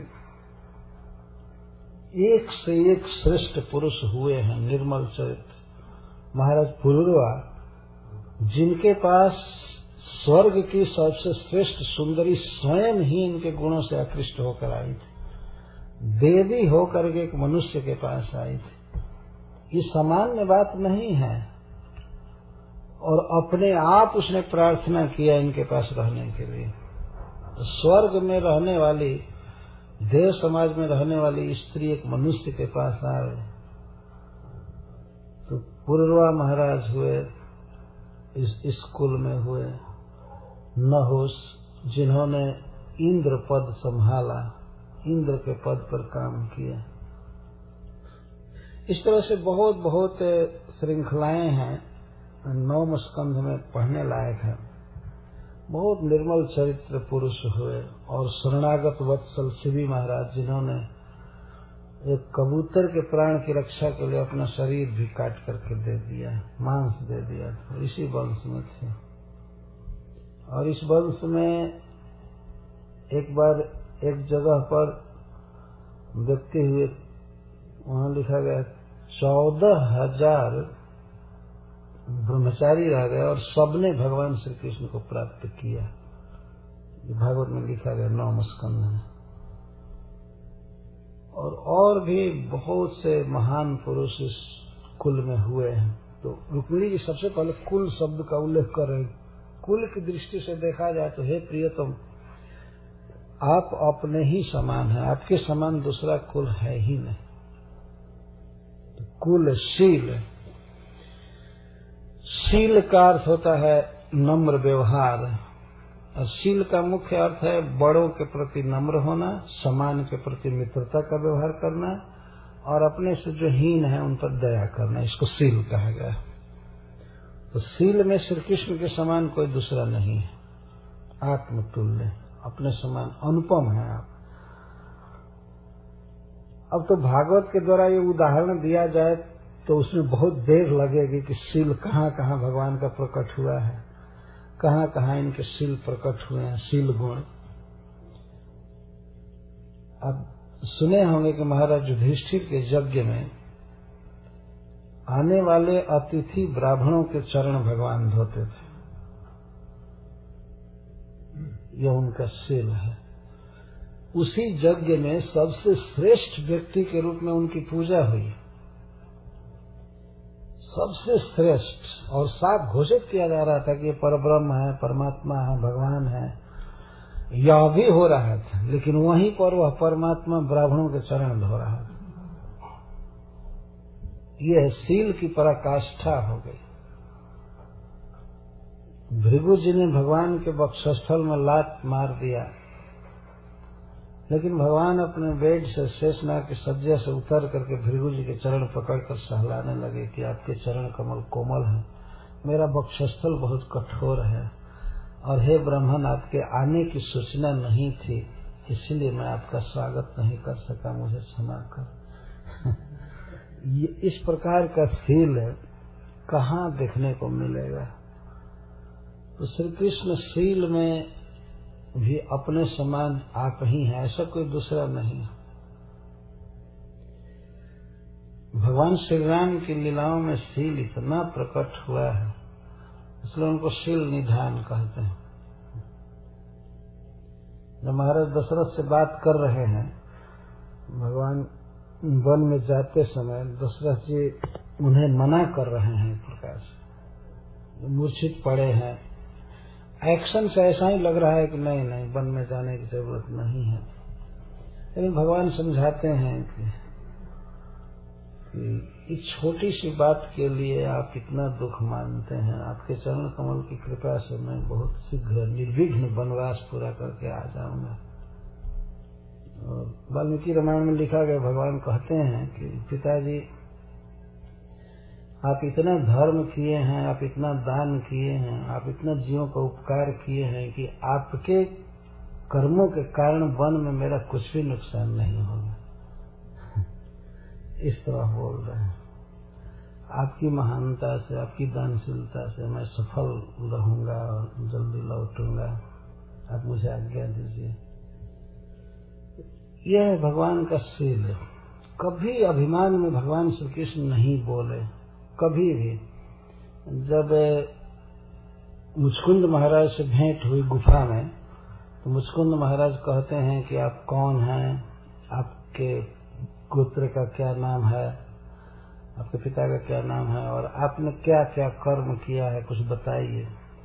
एक से एक श्रेष्ठ पुरुष हुए हैं निर्मल चरित्र। महाराज पुरुरवा, जिनके पास स्वर्ग की सबसे श्रेष्ठ सुंदरी स्वयं ही इनके गुणों से आकृष्ट होकर आई थी, देवी होकर के एक मनुष्य के पास आई थी, ये सामान्य बात नहीं है। और अपने आप उसने प्रार्थना किया इनके पास रहने के लिए। तो स्वर्ग में रहने वाली, देव समाज में रहने वाली स्त्री एक मनुष्य के पास आए तो पुरुरवा महाराज हुए, इस, इस कुल में हुए नहुस, जिन्होंने इंद्र पद संभाला, इंद्र के पद पर काम किया। इस तरह से बहुत बहुत श्रृंखलाएं हैं, नौम स्कंध में पढ़ने लायक है। बहुत निर्मल चरित्र पुरुष हुए। और शरणागत वत्सल शिवी महाराज, जिन्होंने एक कबूतर के प्राण की रक्षा के लिए अपना शरीर भी काट करके दे दिया, मांस दे दिया था, इसी वंश में थे। और इस वंश में एक बार एक जगह पर व्यक्ति हुए, वहां लिखा गया चौदह हजार ब्रह्मचारी रह गए और सबने भगवान श्री कृष्ण को प्राप्त किया। भागवत में लिखा गया नौ स्कंध में। और और भी बहुत से महान पुरुष इस कुल में हुए हैं। तो रुक्मिणी जी सबसे पहले कुल शब्द का उल्लेख कर रहे हैं। कुल की दृष्टि से देखा जाए तो हे प्रियतम, आप अपने ही समान हैं, आपके समान दूसरा कुल है ही नहीं। तो कुलशील, शील का अर्थ होता है नम्र व्यवहार, और शील का मुख्य अर्थ है बड़ों के प्रति नम्र होना, समान के प्रति मित्रता का व्यवहार करना, और अपने से जो हीन है उन पर दया करना, इसको शील कहा गया। तो शील में श्री कृष्ण के समान कोई दूसरा नहीं है, आत्मतुल्य, अपने समान अनुपम है आप। अब तो भागवत के द्वारा ये उदाहरण दिया जाए तो उसमें बहुत देर लगेगी कि शील कहाँ कहाँ भगवान का प्रकट हुआ है, कहाँ कहाँ इनके शील प्रकट हुए हैं, शील गुण। अब सुने होंगे कि महाराज युधिष्ठिर के यज्ञ में आने वाले अतिथि ब्राह्मणों के चरण भगवान धोते थे, यह उनका शील है। उसी यज्ञ में सबसे श्रेष्ठ व्यक्ति के रूप में उनकी पूजा हुई, सबसे श्रेष्ठ, और साफ घोषित किया जा रहा था कि ये परब्रह्म है, परमात्मा है, भगवान है। यह भी हो रहा था, लेकिन वहीं पर वह परमात्मा ब्राह्मणों के चरण धो रहा था। यह शील की पराकाष्ठा हो गई। भृगु जी ने भगवान के वक्षस्थल में लात मार दिया, लेकिन भगवान अपने बेड से शेषनाग की सज्जा से उतर करके भृगु जी के चरण पकड़कर सहलाने लगे कि आपके चरण कमल कोमल हैं, मेरा वक्षस्थल बहुत कठोर है, और हे ब्राह्मण, आपके आने की सूचना नहीं थी, इसलिए मैं आपका स्वागत नहीं कर सका, मुझे क्षमा कर। ये इस प्रकार का शील कहाँ देखने को मिलेगा? तो श्री कृष्ण शील में भी अपने समान आप ही हैं, ऐसा कोई दूसरा नहीं। भगवान श्री राम की लीलाओं में शील इतना प्रकट हुआ है, इसलिए उनको शील निधान कहते हैं। जब महाराज दशरथ से बात कर रहे हैं, भगवान वन में जाते समय दशरथ जी उन्हें मना कर रहे हैं, एक प्रकार से मूर्छित पड़े हैं। एक्शन से ऐसा ही लग रहा है कि नहीं नहीं वन में जाने की जरूरत नहीं है, लेकिन भगवान समझाते हैं कि, कि इस छोटी सी बात के लिए आप इतना दुख मानते हैं, आपके चरण कमल की कृपा से मैं बहुत शीघ्र निर्विघ्न वनवास पूरा करके आ जाऊंगा। वाल्मीकि रामायण में लिखा गया, भगवान कहते हैं कि पिताजी, आप इतना धर्म किए हैं, आप इतना दान किए हैं, आप इतना जीवों का उपकार किए हैं कि आपके कर्मों के कारण वन में मेरा कुछ भी नुकसान नहीं होगा। इस तरह बोल रहे हैं। आपकी महानता से, आपकी दानशीलता से मैं सफल रहूंगा और जल्दी लौटूंगा, आप मुझे आज्ञा दीजिए। यह है भगवान का शील। कभी अभिमान में भगवान श्री कृष्ण नहीं बोले, कभी भी। जब मुचकुंद महाराज से भेंट हुई गुफा में, तो मुचकुंद महाराज कहते हैं कि आप कौन हैं, आपके गोत्र का क्या नाम है, आपके पिता का क्या नाम है, और आपने क्या क्या कर्म किया है, कुछ बताइए।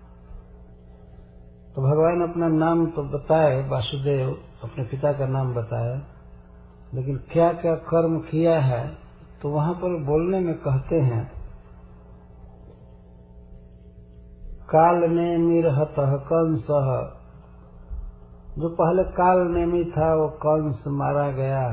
तो भगवान अपना नाम तो बताए, वासुदेव, अपने पिता का नाम बताया, लेकिन क्या क्या कर्म किया है तो वहां पर बोलने में कहते हैं, काल नेमि रहतः कंसः, जो पहले काल नेमि था वो कंस मारा गया,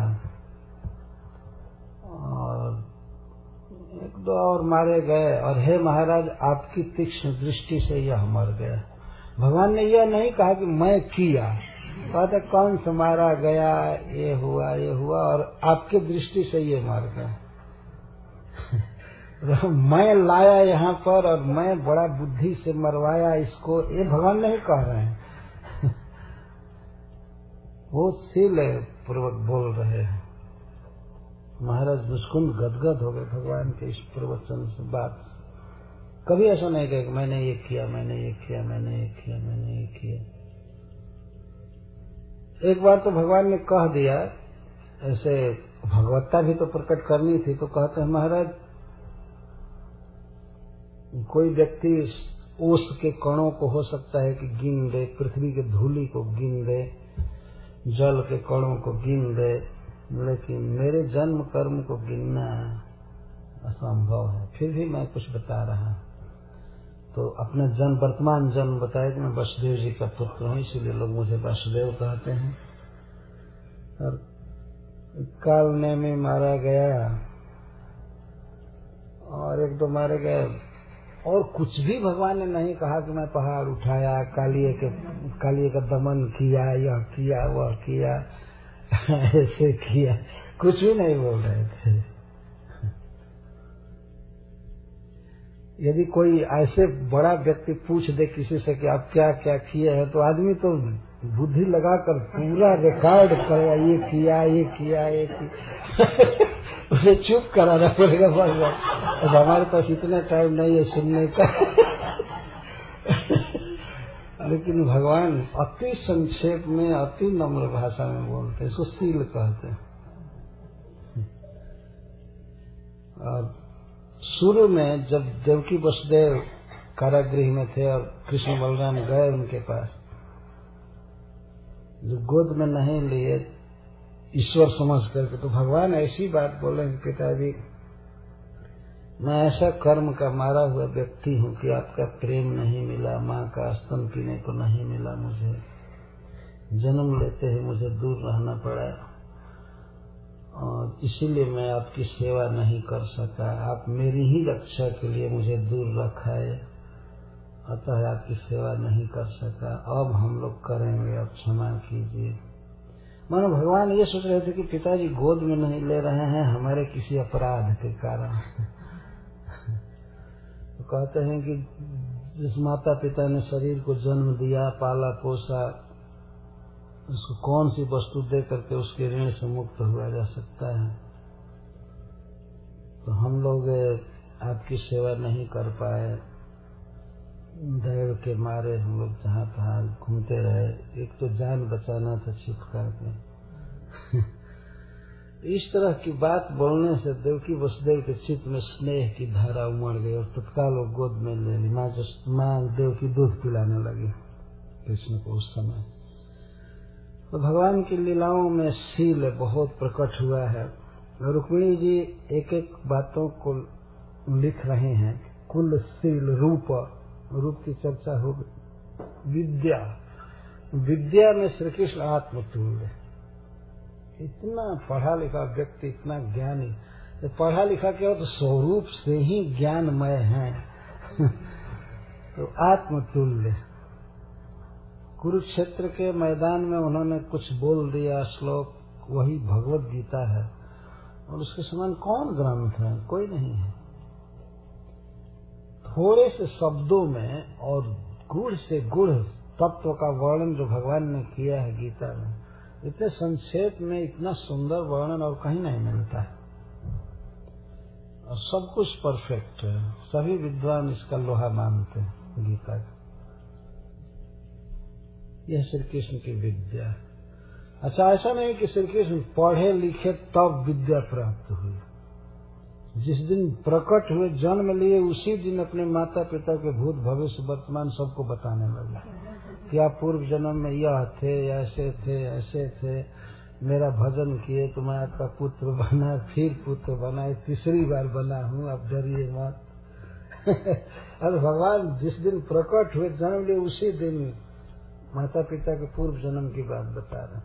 और एक दो और मारे गए, और हे महाराज आपकी तीक्ष्ण दृष्टि से यह मर गया। भगवान ने यह नहीं कहा कि मैं किया, कहते कंस मारा गया, ये हुआ ये हुआ, और आपके दृष्टि से ये मर गया। मैं लाया यहाँ पर और मैं बड़ा बुद्धि से मरवाया इसको, ये भगवान नहीं कह रहे हैं। वो शील पूर्वक बोल रहे हैं। महाराज मुस्कुंद गदगद हो गए भगवान के इस प्रवचन से। बात कभी ऐसा नहीं कहे कि मैंने ये किया, मैंने ये किया, मैंने ये किया, मैंने ये किया। एक बार तो भगवान ने कह दिया, ऐसे भगवत्ता भी तो प्रकट करनी थी, तो कहते हैं महाराज कोई व्यक्ति ओस के कणों को हो सकता है कि गिन दे, पृथ्वी के धूलि को गिन दे, जल के कणों को गिन दे, लेकिन मेरे जन्म कर्म को गिनना असंभव है। फिर भी मैं कुछ बता रहा हूं। तो अपना जन्म, वर्तमान जन्म बताया कि मैं वसुदेव जी का पुत्र हूँ, इसीलिए लोग मुझे वासुदेव कहते हैं। और काल ने में मारा गया और एक दो मारे गए, और कुछ भी भगवान ने नहीं कहा कि मैं पहाड़ उठाया, कालिए के कालिए का दमन किया, यह किया, वह किया, ऐसे किया, कुछ भी नहीं बोल रहे थे। यदि कोई ऐसे बड़ा व्यक्ति पूछ दे किसी से कि आप क्या क्या किए हैं, तो आदमी तो बुद्धि लगाकर पूरा रिकॉर्ड करेगा, ये किया, ये किया, ये किया। उसे चुप कराना पड़ेगा। अब हमारे पास इतना टाइम नहीं है सुनने का। लेकिन भगवान अति संक्षेप में, अति नम्र भाषा में बोलते हैं, इसको शील कहते हैं। और शुरू में जब देवकी वसुदेव कारागृह में थे और कृष्ण बलराम गए उनके पास, जो गोद में नहीं लिए ईश्वर समझ करके, तो भगवान ऐसी बात बोले कि पिताजी मैं ऐसा कर्म का मारा हुआ व्यक्ति हूँ कि आपका प्रेम नहीं मिला, माँ का स्तन पीने को नहीं मिला, मुझे जन्म लेते ही मुझे दूर रहना पड़ा और इसीलिए मैं आपकी सेवा नहीं कर सका। आप मेरी ही रक्षा के लिए मुझे दूर रखा है, अतः आपकी सेवा नहीं कर सका। अब हम लोग करेंगे, अब क्षमा कीजिए। मानो भगवान ये सोच रहे थे कि पिताजी गोद में नहीं ले रहे हैं हमारे किसी अपराध के कारण। तो कहते हैं कि जिस माता पिता ने शरीर को जन्म दिया, पाला पोसा, उसको कौन सी वस्तु दे करके उसके ऋण से मुक्त हुआ जा सकता है। तो हम लोग आपकी सेवा नहीं कर पाए, दैव के मारे हम लोग जहाँ तहाँ घूमते रहे। एक तो जान बचाना था छिप करके। इस तरह की बात बोलने से देवकी वसुदेव के चित्त में स्नेह की धारा उमड़ गई और तत्काल वो गोद में ले ली। माँ माँ देवकी दूध पिलाने लगी कृष्ण को उस समय। तो भगवान की लीलाओं में शील बहुत प्रकट हुआ है। रुक्मिणी जी एक एक बातों को लिख रहे हैं। कुल शील रूप, रूप की चर्चा हो गई। विद्या, विद्या में श्री कृष्ण आत्मतुल्य। इतना पढ़ा लिखा व्यक्ति, इतना ज्ञानी, तो पढ़ा लिखा क्या हो तो स्वरूप से ही ज्ञानमय है। तो आत्मतुल्य। कुरुक्षेत्र के मैदान में उन्होंने कुछ बोल दिया श्लोक, वही भगवत गीता है और उसके समान कौन ग्रंथ है? कोई नहीं है। थोड़े से शब्दों में और गुढ़ से गुढ़ तत्व का वर्णन जो भगवान ने किया है गीता में, इतने संक्षेप में इतना सुंदर वर्णन और कहीं नहीं मिलता है। और सब कुछ परफेक्ट है। सभी विद्वान इसका लोहा मानते हैं गीता का। यह श्री कृष्ण की विद्या है। अच्छा, ऐसा नहीं कि श्री कृष्ण पढ़े लिखे तब विद्या प्राप्त हुई। जिस दिन प्रकट हुए, जन्म लिए, उसी दिन अपने माता पिता के भूत भविष्य वर्तमान सबको बताने लगे कि आप पूर्व जन्म में यह थे, ऐसे थे, ऐसे थे, मेरा भजन किए तो मैं आपका पुत्र बना, फिर पुत्र बना, तीसरी बार बना हूँ, आप डरिए मत। अरे भगवान जिस दिन प्रकट हुए, जन्म लिए, उसी दिन माता पिता के पूर्व जन्म की बात बता रहे।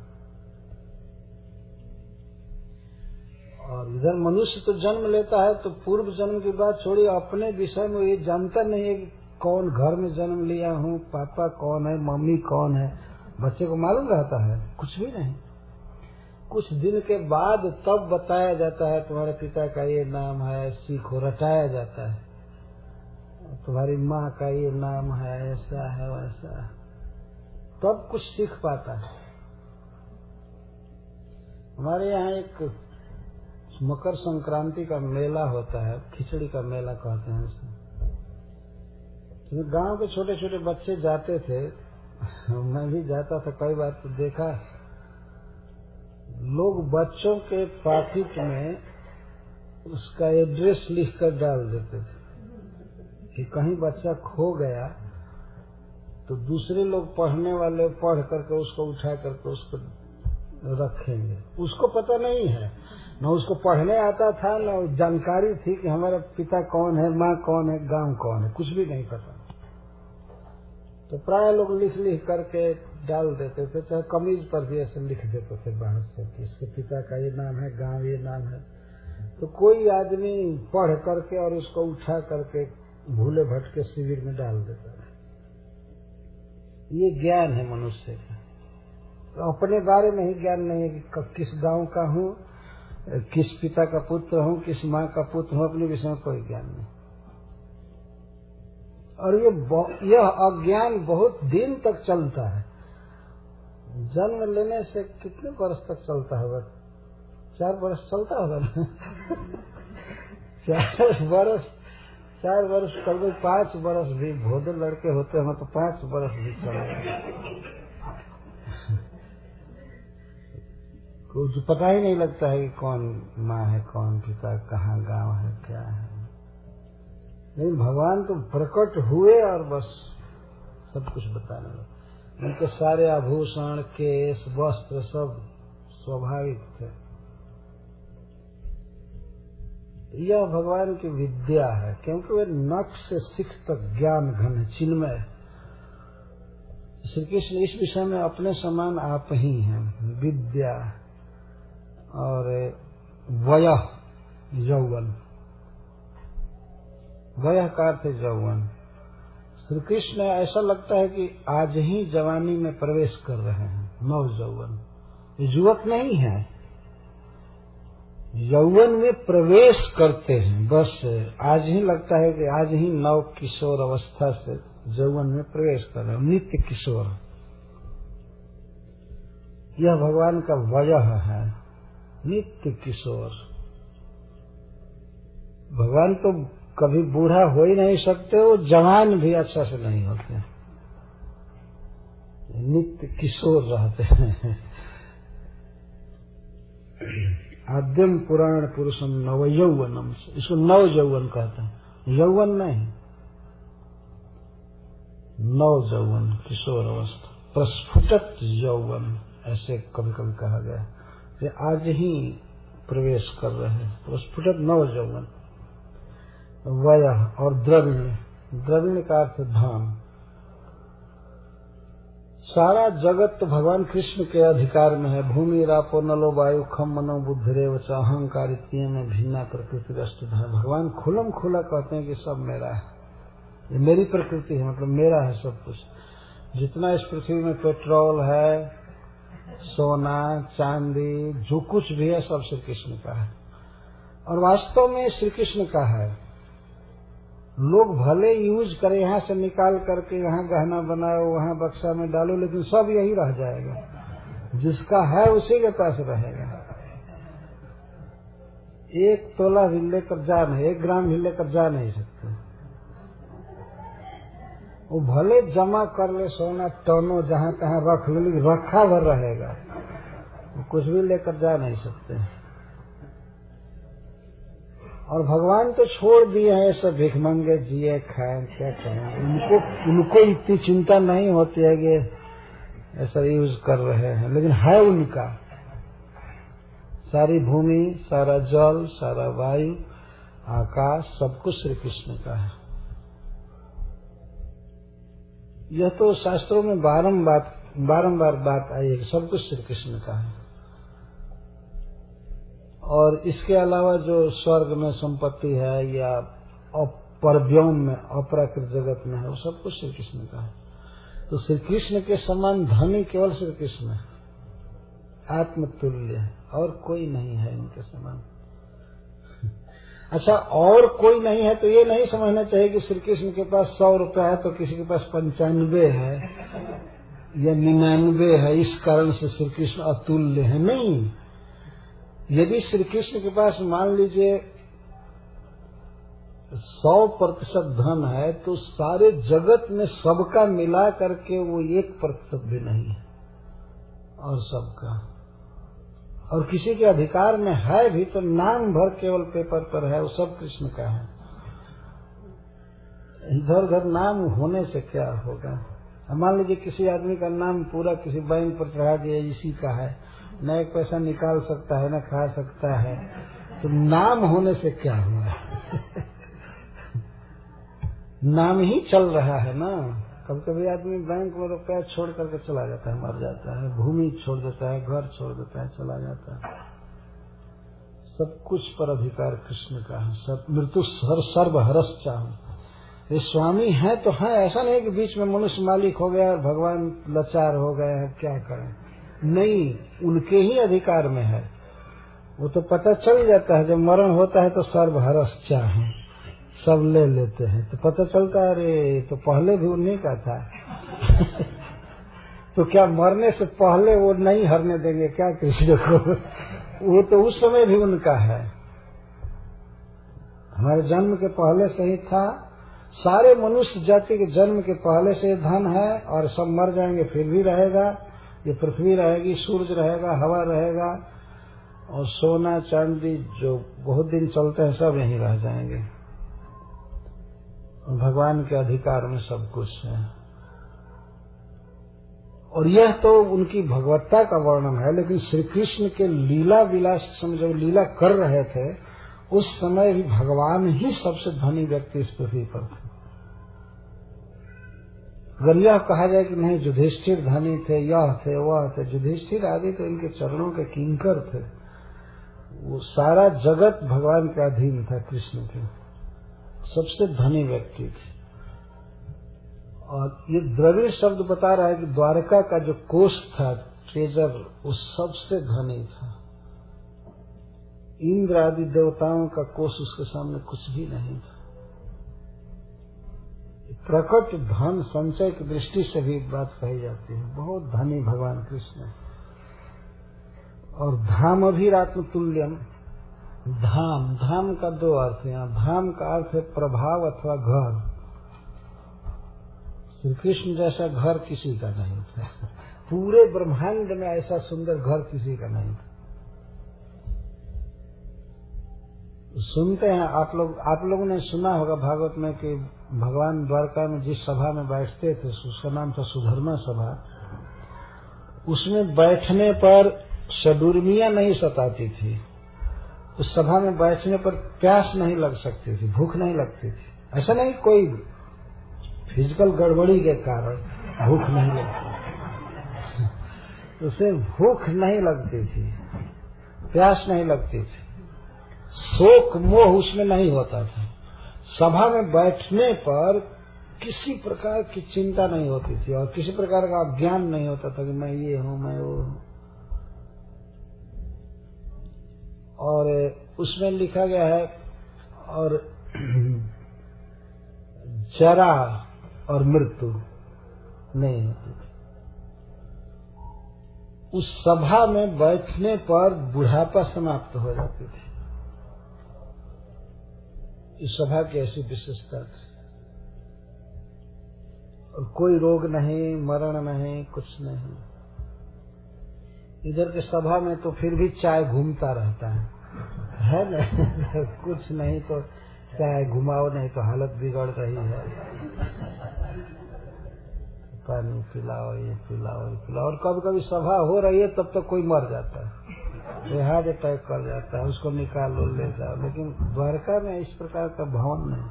और इधर मनुष्य तो जन्म लेता है तो पूर्व जन्म की बात छोड़िए, अपने विषय में ये जानता नहीं है कि कौन घर में जन्म लिया हूँ, पापा कौन है, मम्मी कौन है। बच्चे को मालूम रहता है? कुछ भी नहीं। कुछ दिन के बाद तब बताया जाता है तुम्हारे पिता का ये नाम है, सीखो, रटाया जाता है। तुम्हारी माँ का ये नाम है, ऐसा है, वैसा है, तब कुछ सीख पाता है। हमारे यहाँ एक मकर संक्रांति का मेला होता है, खिचड़ी का मेला कहते हैं इसे। तो गांव के छोटे छोटे बच्चे जाते थे, मैं भी जाता था कई बार, तो देखा लोग बच्चों के पाकिट में उसका एड्रेस लिख कर डाल देते थे कि कहीं बच्चा खो गया तो दूसरे लोग पढ़ने वाले पढ़ करके उसको उठा करके उसको रखेंगे। उसको पता नहीं है, न उसको पढ़ने आता था, न जानकारी थी कि हमारा पिता कौन है, माँ कौन है, गांव कौन है, कुछ भी नहीं पता। तो प्राय लोग लिख लिख करके डाल देते थे, चाहे कमीज पर भी ऐसे लिख देते थे बाहर से कि इसके पिता का ये नाम है, गांव ये नाम है। तो कोई आदमी पढ़ करके और उसको उठा करके भूले भटके शिविर में डाल देता है। ये ज्ञान है मनुष्य का। तो अपने बारे में ही ज्ञान नहीं है कि किस गांव का हूँ, किस पिता का पुत्र हूँ, किस माँ का पुत्र हूँ, अपने विषय में कोई ज्ञान नहीं। और ये यह अज्ञान बहुत दिन तक चलता है। जन्म लेने से कितने वर्ष तक चलता है? चार वर्ष चलता होगा ना? चार वर्ष चार वर्ष कभी पांच वर्ष भी भोदे लड़के होते हैं तो पांच वर्ष भी चलेगा। कुछ पता ही नहीं लगता है कि कौन माँ है, कौन पिता, कहाँ गांव है, क्या है। लेकिन भगवान तो प्रकट हुए और बस सब कुछ बताने लगे। उनके सारे आभूषण, केस, वस्त्र सब स्वाभाविक थे। यह भगवान की विद्या है, क्योंकि वे नख से सिख तक ज्ञान घन है, चिन्मय। श्री कृष्ण इस विषय में अपने समान आप ही हैं। विद्या और वयः यौवन, वयः का अर्थ यौवन। श्री कृष्ण ऐसा लगता है कि आज ही जवानी में प्रवेश कर रहे हैं, नव यौवन। युवक नहीं है, यौवन में प्रवेश करते हैं। बस आज ही लगता है कि आज ही नव किशोर अवस्था से यौवन में प्रवेश कर रहे हैं, नित्य किशोर। यह भगवान का वयः है, नित्य किशोर। भगवान तो कभी बूढ़ा हो ही नहीं सकते, वो जवान भी अच्छा से नहीं होते, नित्य किशोर रहते हैं। आद्यम पुराण पुरुषम नव यौवनम, इसको नव यौवन कहते हैं, यौवन नहीं, नव यौवन, किशोर अवस्था। प्रस्फुटत यौवन ऐसे कभी कभी कहा गया कि आज ही प्रवेश कर रहे हैं, प्रस्फुटत नव यौवन। वयः और द्रविण, द्रविण का अर्थ धाम। सारा जगत तो भगवान कृष्ण के अधिकार में है। भूमि रापो नलो वायु खम मनो बुद्धिरेव च अहंकार में भिन्ना प्रकृति रष्टित है। भगवान खुलम खुला कहते हैं कि सब मेरा है, ये मेरी प्रकृति है, मतलब मेरा है सब कुछ। जितना इस पृथ्वी में पेट्रोल है, सोना चांदी, जो कुछ भी है सब श्री कृष्ण का है। और वास्तव में श्री कृष्ण का है। लोग भले यूज करें, यहाँ से निकाल करके यहाँ गहना बनाओ, वहाँ बक्सा में डालो, लेकिन सब यही रह जाएगा। जिसका है उसी के पास रहेगा। एक तोला भी लेकर जा नहीं, एक ग्राम भी लेकर जा नहीं सकते। वो भले जमा कर ले सोना टनों, जहाँ तहाँ रख ले, रखा भर रहेगा, कुछ भी लेकर जा नहीं सकते। और भगवान तो छोड़ दिए हैं सब भिखमंगे जिए खाएं, क्या कहें। उनको उनको इतनी चिंता नहीं होती है कि ऐसा यूज कर रहे हैं, लेकिन है उनका। सारी भूमि, सारा जल, सारा वायु, आकाश, सब कुछ श्री कृष्ण का है। यह तो शास्त्रों में बारंबार बारंबार बात आई है कि सब कुछ श्री कृष्ण का है। और इसके अलावा जो स्वर्ग में संपत्ति है या परव्योम में, अपराकृत जगत में है, वो सब कुछ श्री कृष्ण का है। तो श्री कृष्ण के समान धनी केवल श्री कृष्ण है, आत्मतुल्य है, और कोई नहीं है इनके समान। अच्छा, और कोई नहीं है तो ये नहीं समझना चाहिए कि श्री कृष्ण के पास सौ रुपया है तो किसी के पास पंचानवे है या निन्यानवे है, इस कारण से श्री कृष्ण अतुल्य है। नहीं, यदि श्री कृष्ण के पास मान लीजिए सौ प्रतिशत धन है तो सारे जगत में सबका मिला करके वो एक प्रतिशत भी नहीं है, और सबका, और किसी के अधिकार में है भी तो नाम भर केवल पेपर पर है, वो सब कृष्ण का है। इधर उधर नाम होने से क्या होगा। मान लीजिए किसी आदमी का नाम पूरा किसी बैंक पर चढ़ा दिया इसी का है, न एक पैसा निकाल सकता है न खा सकता है, तो नाम होने से क्या हुआ। नाम ही चल रहा है ना। कभी कभी आदमी बैंक में रुपया छोड़ करके चला जाता है, मर जाता है, भूमि छोड़ देता है, घर छोड़ देता है, चला जाता है। सब कुछ पर अधिकार कृष्ण का है। सब मृत्यु हर सर्व हरस चाहूं, ये स्वामी है तो है, ऐसा नहीं कि बीच में मनुष्य मालिक हो गया और भगवान लाचार हो गए हैं, क्या करें। नहीं, उनके ही अधिकार में है। वो तो पता चल जाता है, जब मरण होता है तो सर्व हरस चाहे, सब ले लेते हैं, तो पता चलता है अरे तो पहले भी उन्हीं का था। तो क्या मरने से पहले वो नहीं हरने देंगे क्या कृष्ण को। वो तो उस समय भी उनका है, हमारे जन्म के पहले से ही था। सारे मनुष्य जाति के जन्म के पहले से धन है, और सब मर जाएंगे फिर भी रहेगा। ये पृथ्वी रहेगी, सूरज रहेगा, हवा रहेगा, और सोना चांदी जो बहुत दिन चलते हैं सब यहीं रह जाएंगे। भगवान के अधिकार में सब कुछ है। और यह तो उनकी भगवत्ता का वर्णन है, लेकिन श्री कृष्ण के लीला विलास समय जब लीला कर रहे थे उस समय भी भगवान ही सबसे धनी व्यक्ति इस पृथ्वी पर थे। अगर यह कहा जाए कि नहीं युधिष्ठिर धनी थे, यह थे वह थे, युधिष्ठिर आदि तो इनके चरणों के किंकर थे। वो सारा जगत भगवान के अधीन था, कृष्ण के सबसे धनी व्यक्ति थे। और ये द्रविड़ शब्द बता रहा है कि द्वारका का जो कोष था, ट्रेजर, वो सबसे धनी था। इंद्र आदि देवताओं का कोष उसके सामने कुछ भी नहीं था। प्रकट धन संचय की दृष्टि से भी बात कही जाती है, बहुत धनी भगवान कृष्ण। और धाम अभिरात्म तुल्यम, धाम, धाम का दो अर्थ है यहाँ। धाम का अर्थ है प्रभाव अथवा घर। श्री कृष्ण जैसा घर किसी का नहीं था, पूरे ब्रह्मांड में ऐसा सुंदर घर किसी का नहीं था। सुनते हैं आप लोग, आप लोगों ने सुना होगा भागवत में कि भगवान द्वारका में जिस सभा में बैठते थे उसका नाम था सुधर्मा सभा। उसमें बैठने पर सडुर्मियां नहीं सताती थी, उस सभा में बैठने पर प्यास नहीं लग सकती थी, भूख नहीं लगती थी। ऐसा नहीं कोई फिजिकल गड़बड़ी के कारण भूख नहीं लगती, उसे भूख नहीं लगती थी, प्यास नहीं लगती थी, शोक मोह उसमें नहीं होता था। सभा में बैठने पर किसी प्रकार की चिंता नहीं होती थी और किसी प्रकार का ज्ञान नहीं होता था कि मैं ये हूं, मैं वो हूं। और उसमें लिखा गया है, और जरा और मृत्यु नहीं होती थी। उस सभा में बैठने पर बुढ़ापा समाप्त हो जाती थी। इस सभा की ऐसी विशेषता थी। और कोई रोग नहीं, मरण नहीं, कुछ नहीं। इधर के सभा में तो फिर भी चाय घूमता रहता है, है ना। कुछ नहीं तो चाय घुमाओ, नहीं तो हालत बिगड़ रही है, पानी पिलाओ, ये पिलाओ, ये पिलाओ। और कभी कभी सभा हो रही है तब तक तो कोई मर जाता है, हार्ट अटैक कर जाता है, उसको निकालो ले जाओ। लेकिन द्वारका में इस प्रकार का भवन नहीं।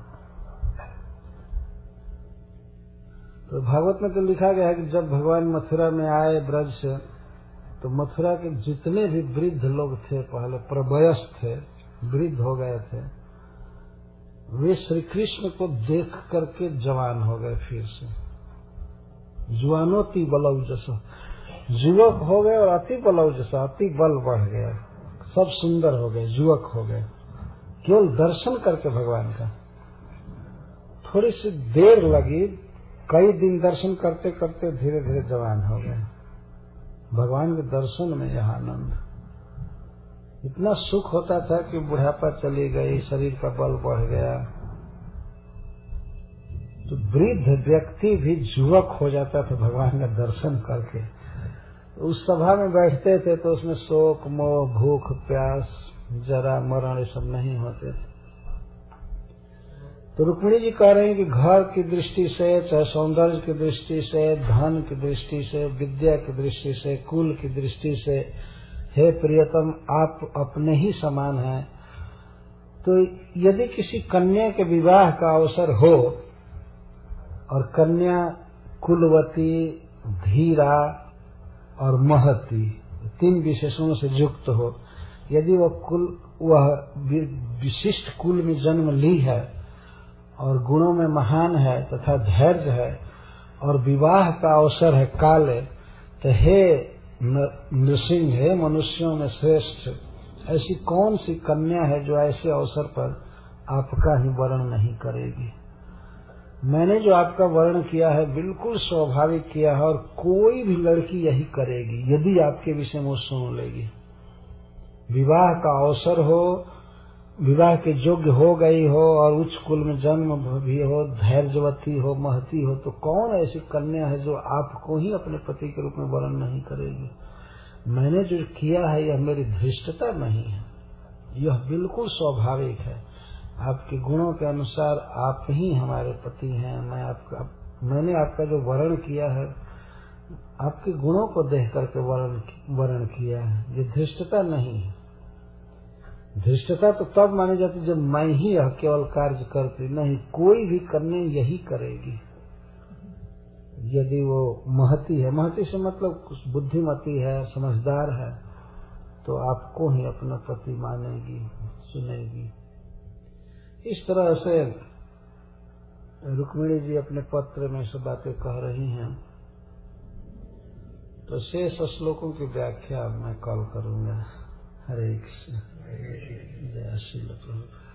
तो भागवत में तो लिखा गया है कि जब भगवान मथुरा में आए ब्रज से, तो मथुरा के जितने भी वृद्ध लोग थे, पहले प्रवयस्क थे, वृद्ध हो गए थे, वे श्री कृष्ण को देख करके जवान हो गए। फिर से जुआनोती बलौ जैसा युवक हो गए, और अति बलौ जैसा अति बल बढ़ गया, सब सुंदर हो गए, युवक हो गए, केवल दर्शन करके भगवान का। थोड़ी सी देर लगी, कई दिन दर्शन करते करते धीरे धीरे जवान हो गए। भगवान के दर्शन में यह आनंद। इतना सुख होता था कि बुढ़ापा चली गई, शरीर का बल बढ़ गया, तो वृद्ध व्यक्ति भी युवक हो जाता था भगवान का दर्शन करके। उस सभा में बैठते थे तो उसमें शोक, मोह, भूख, प्यास, जरा, मरण ये सब नहीं होते थे। तो रुक्मिणी जी कह रहे हैं कि घर की दृष्टि से, चाहे सौंदर्य की दृष्टि से, धन की दृष्टि से, विद्या की दृष्टि से, कुल की दृष्टि से, हे प्रियतम आप अपने ही समान हैं। तो यदि किसी कन्या के विवाह का अवसर हो और कन्या कुलवती, धीरा और महती तीन विशेषणों से युक्त हो, यदि वह कुल वह विशिष्ट कुल में जन्म ली है और गुणों में महान है तथा धैर्य है और विवाह का अवसर है काले, तो हे नृसिंह, हे मनुष्यों में श्रेष्ठ, ऐसी कौन सी कन्या है जो ऐसे अवसर पर आपका ही वर्ण नहीं करेगी। मैंने जो आपका वर्ण किया है बिल्कुल स्वाभाविक किया है और कोई भी लड़की यही करेगी यदि आपके विषय में सुन लेगी। विवाह का अवसर हो, विवाह के योग्य हो गई हो और उच्च कुल में जन्म भी हो, धैर्यवती हो, महती हो, तो कौन ऐसी कन्या है जो आपको ही अपने पति के रूप में वर्ण नहीं करेगी। मैंने जो किया है यह मेरी धृष्टता नहीं है, यह बिल्कुल स्वाभाविक है। आपके गुणों के अनुसार आप ही हमारे पति हैं। मैं आपका मैंने आपका जो वर्ण किया है आपके गुणों को देख करके वर्ण वर्ण किया है, ये धृष्टता नहीं है। धृष्टता तो तब मानी जाती जब मैं ही यह केवल कार्य करती, नहीं, कोई भी करने यही करेगी यदि वो महती है। महती से मतलब कुछ बुद्धिमती है, समझदार है, तो आपको ही अपना पति मानेगी, सुनेगी। इस तरह से रुक्मिणी जी अपने पत्र में सब बातें कह रही हैं। तो शेष श्लोकों की व्याख्या मैं कल करूंगा। हरे कृष्ण। जय श्री प्रभुपाद।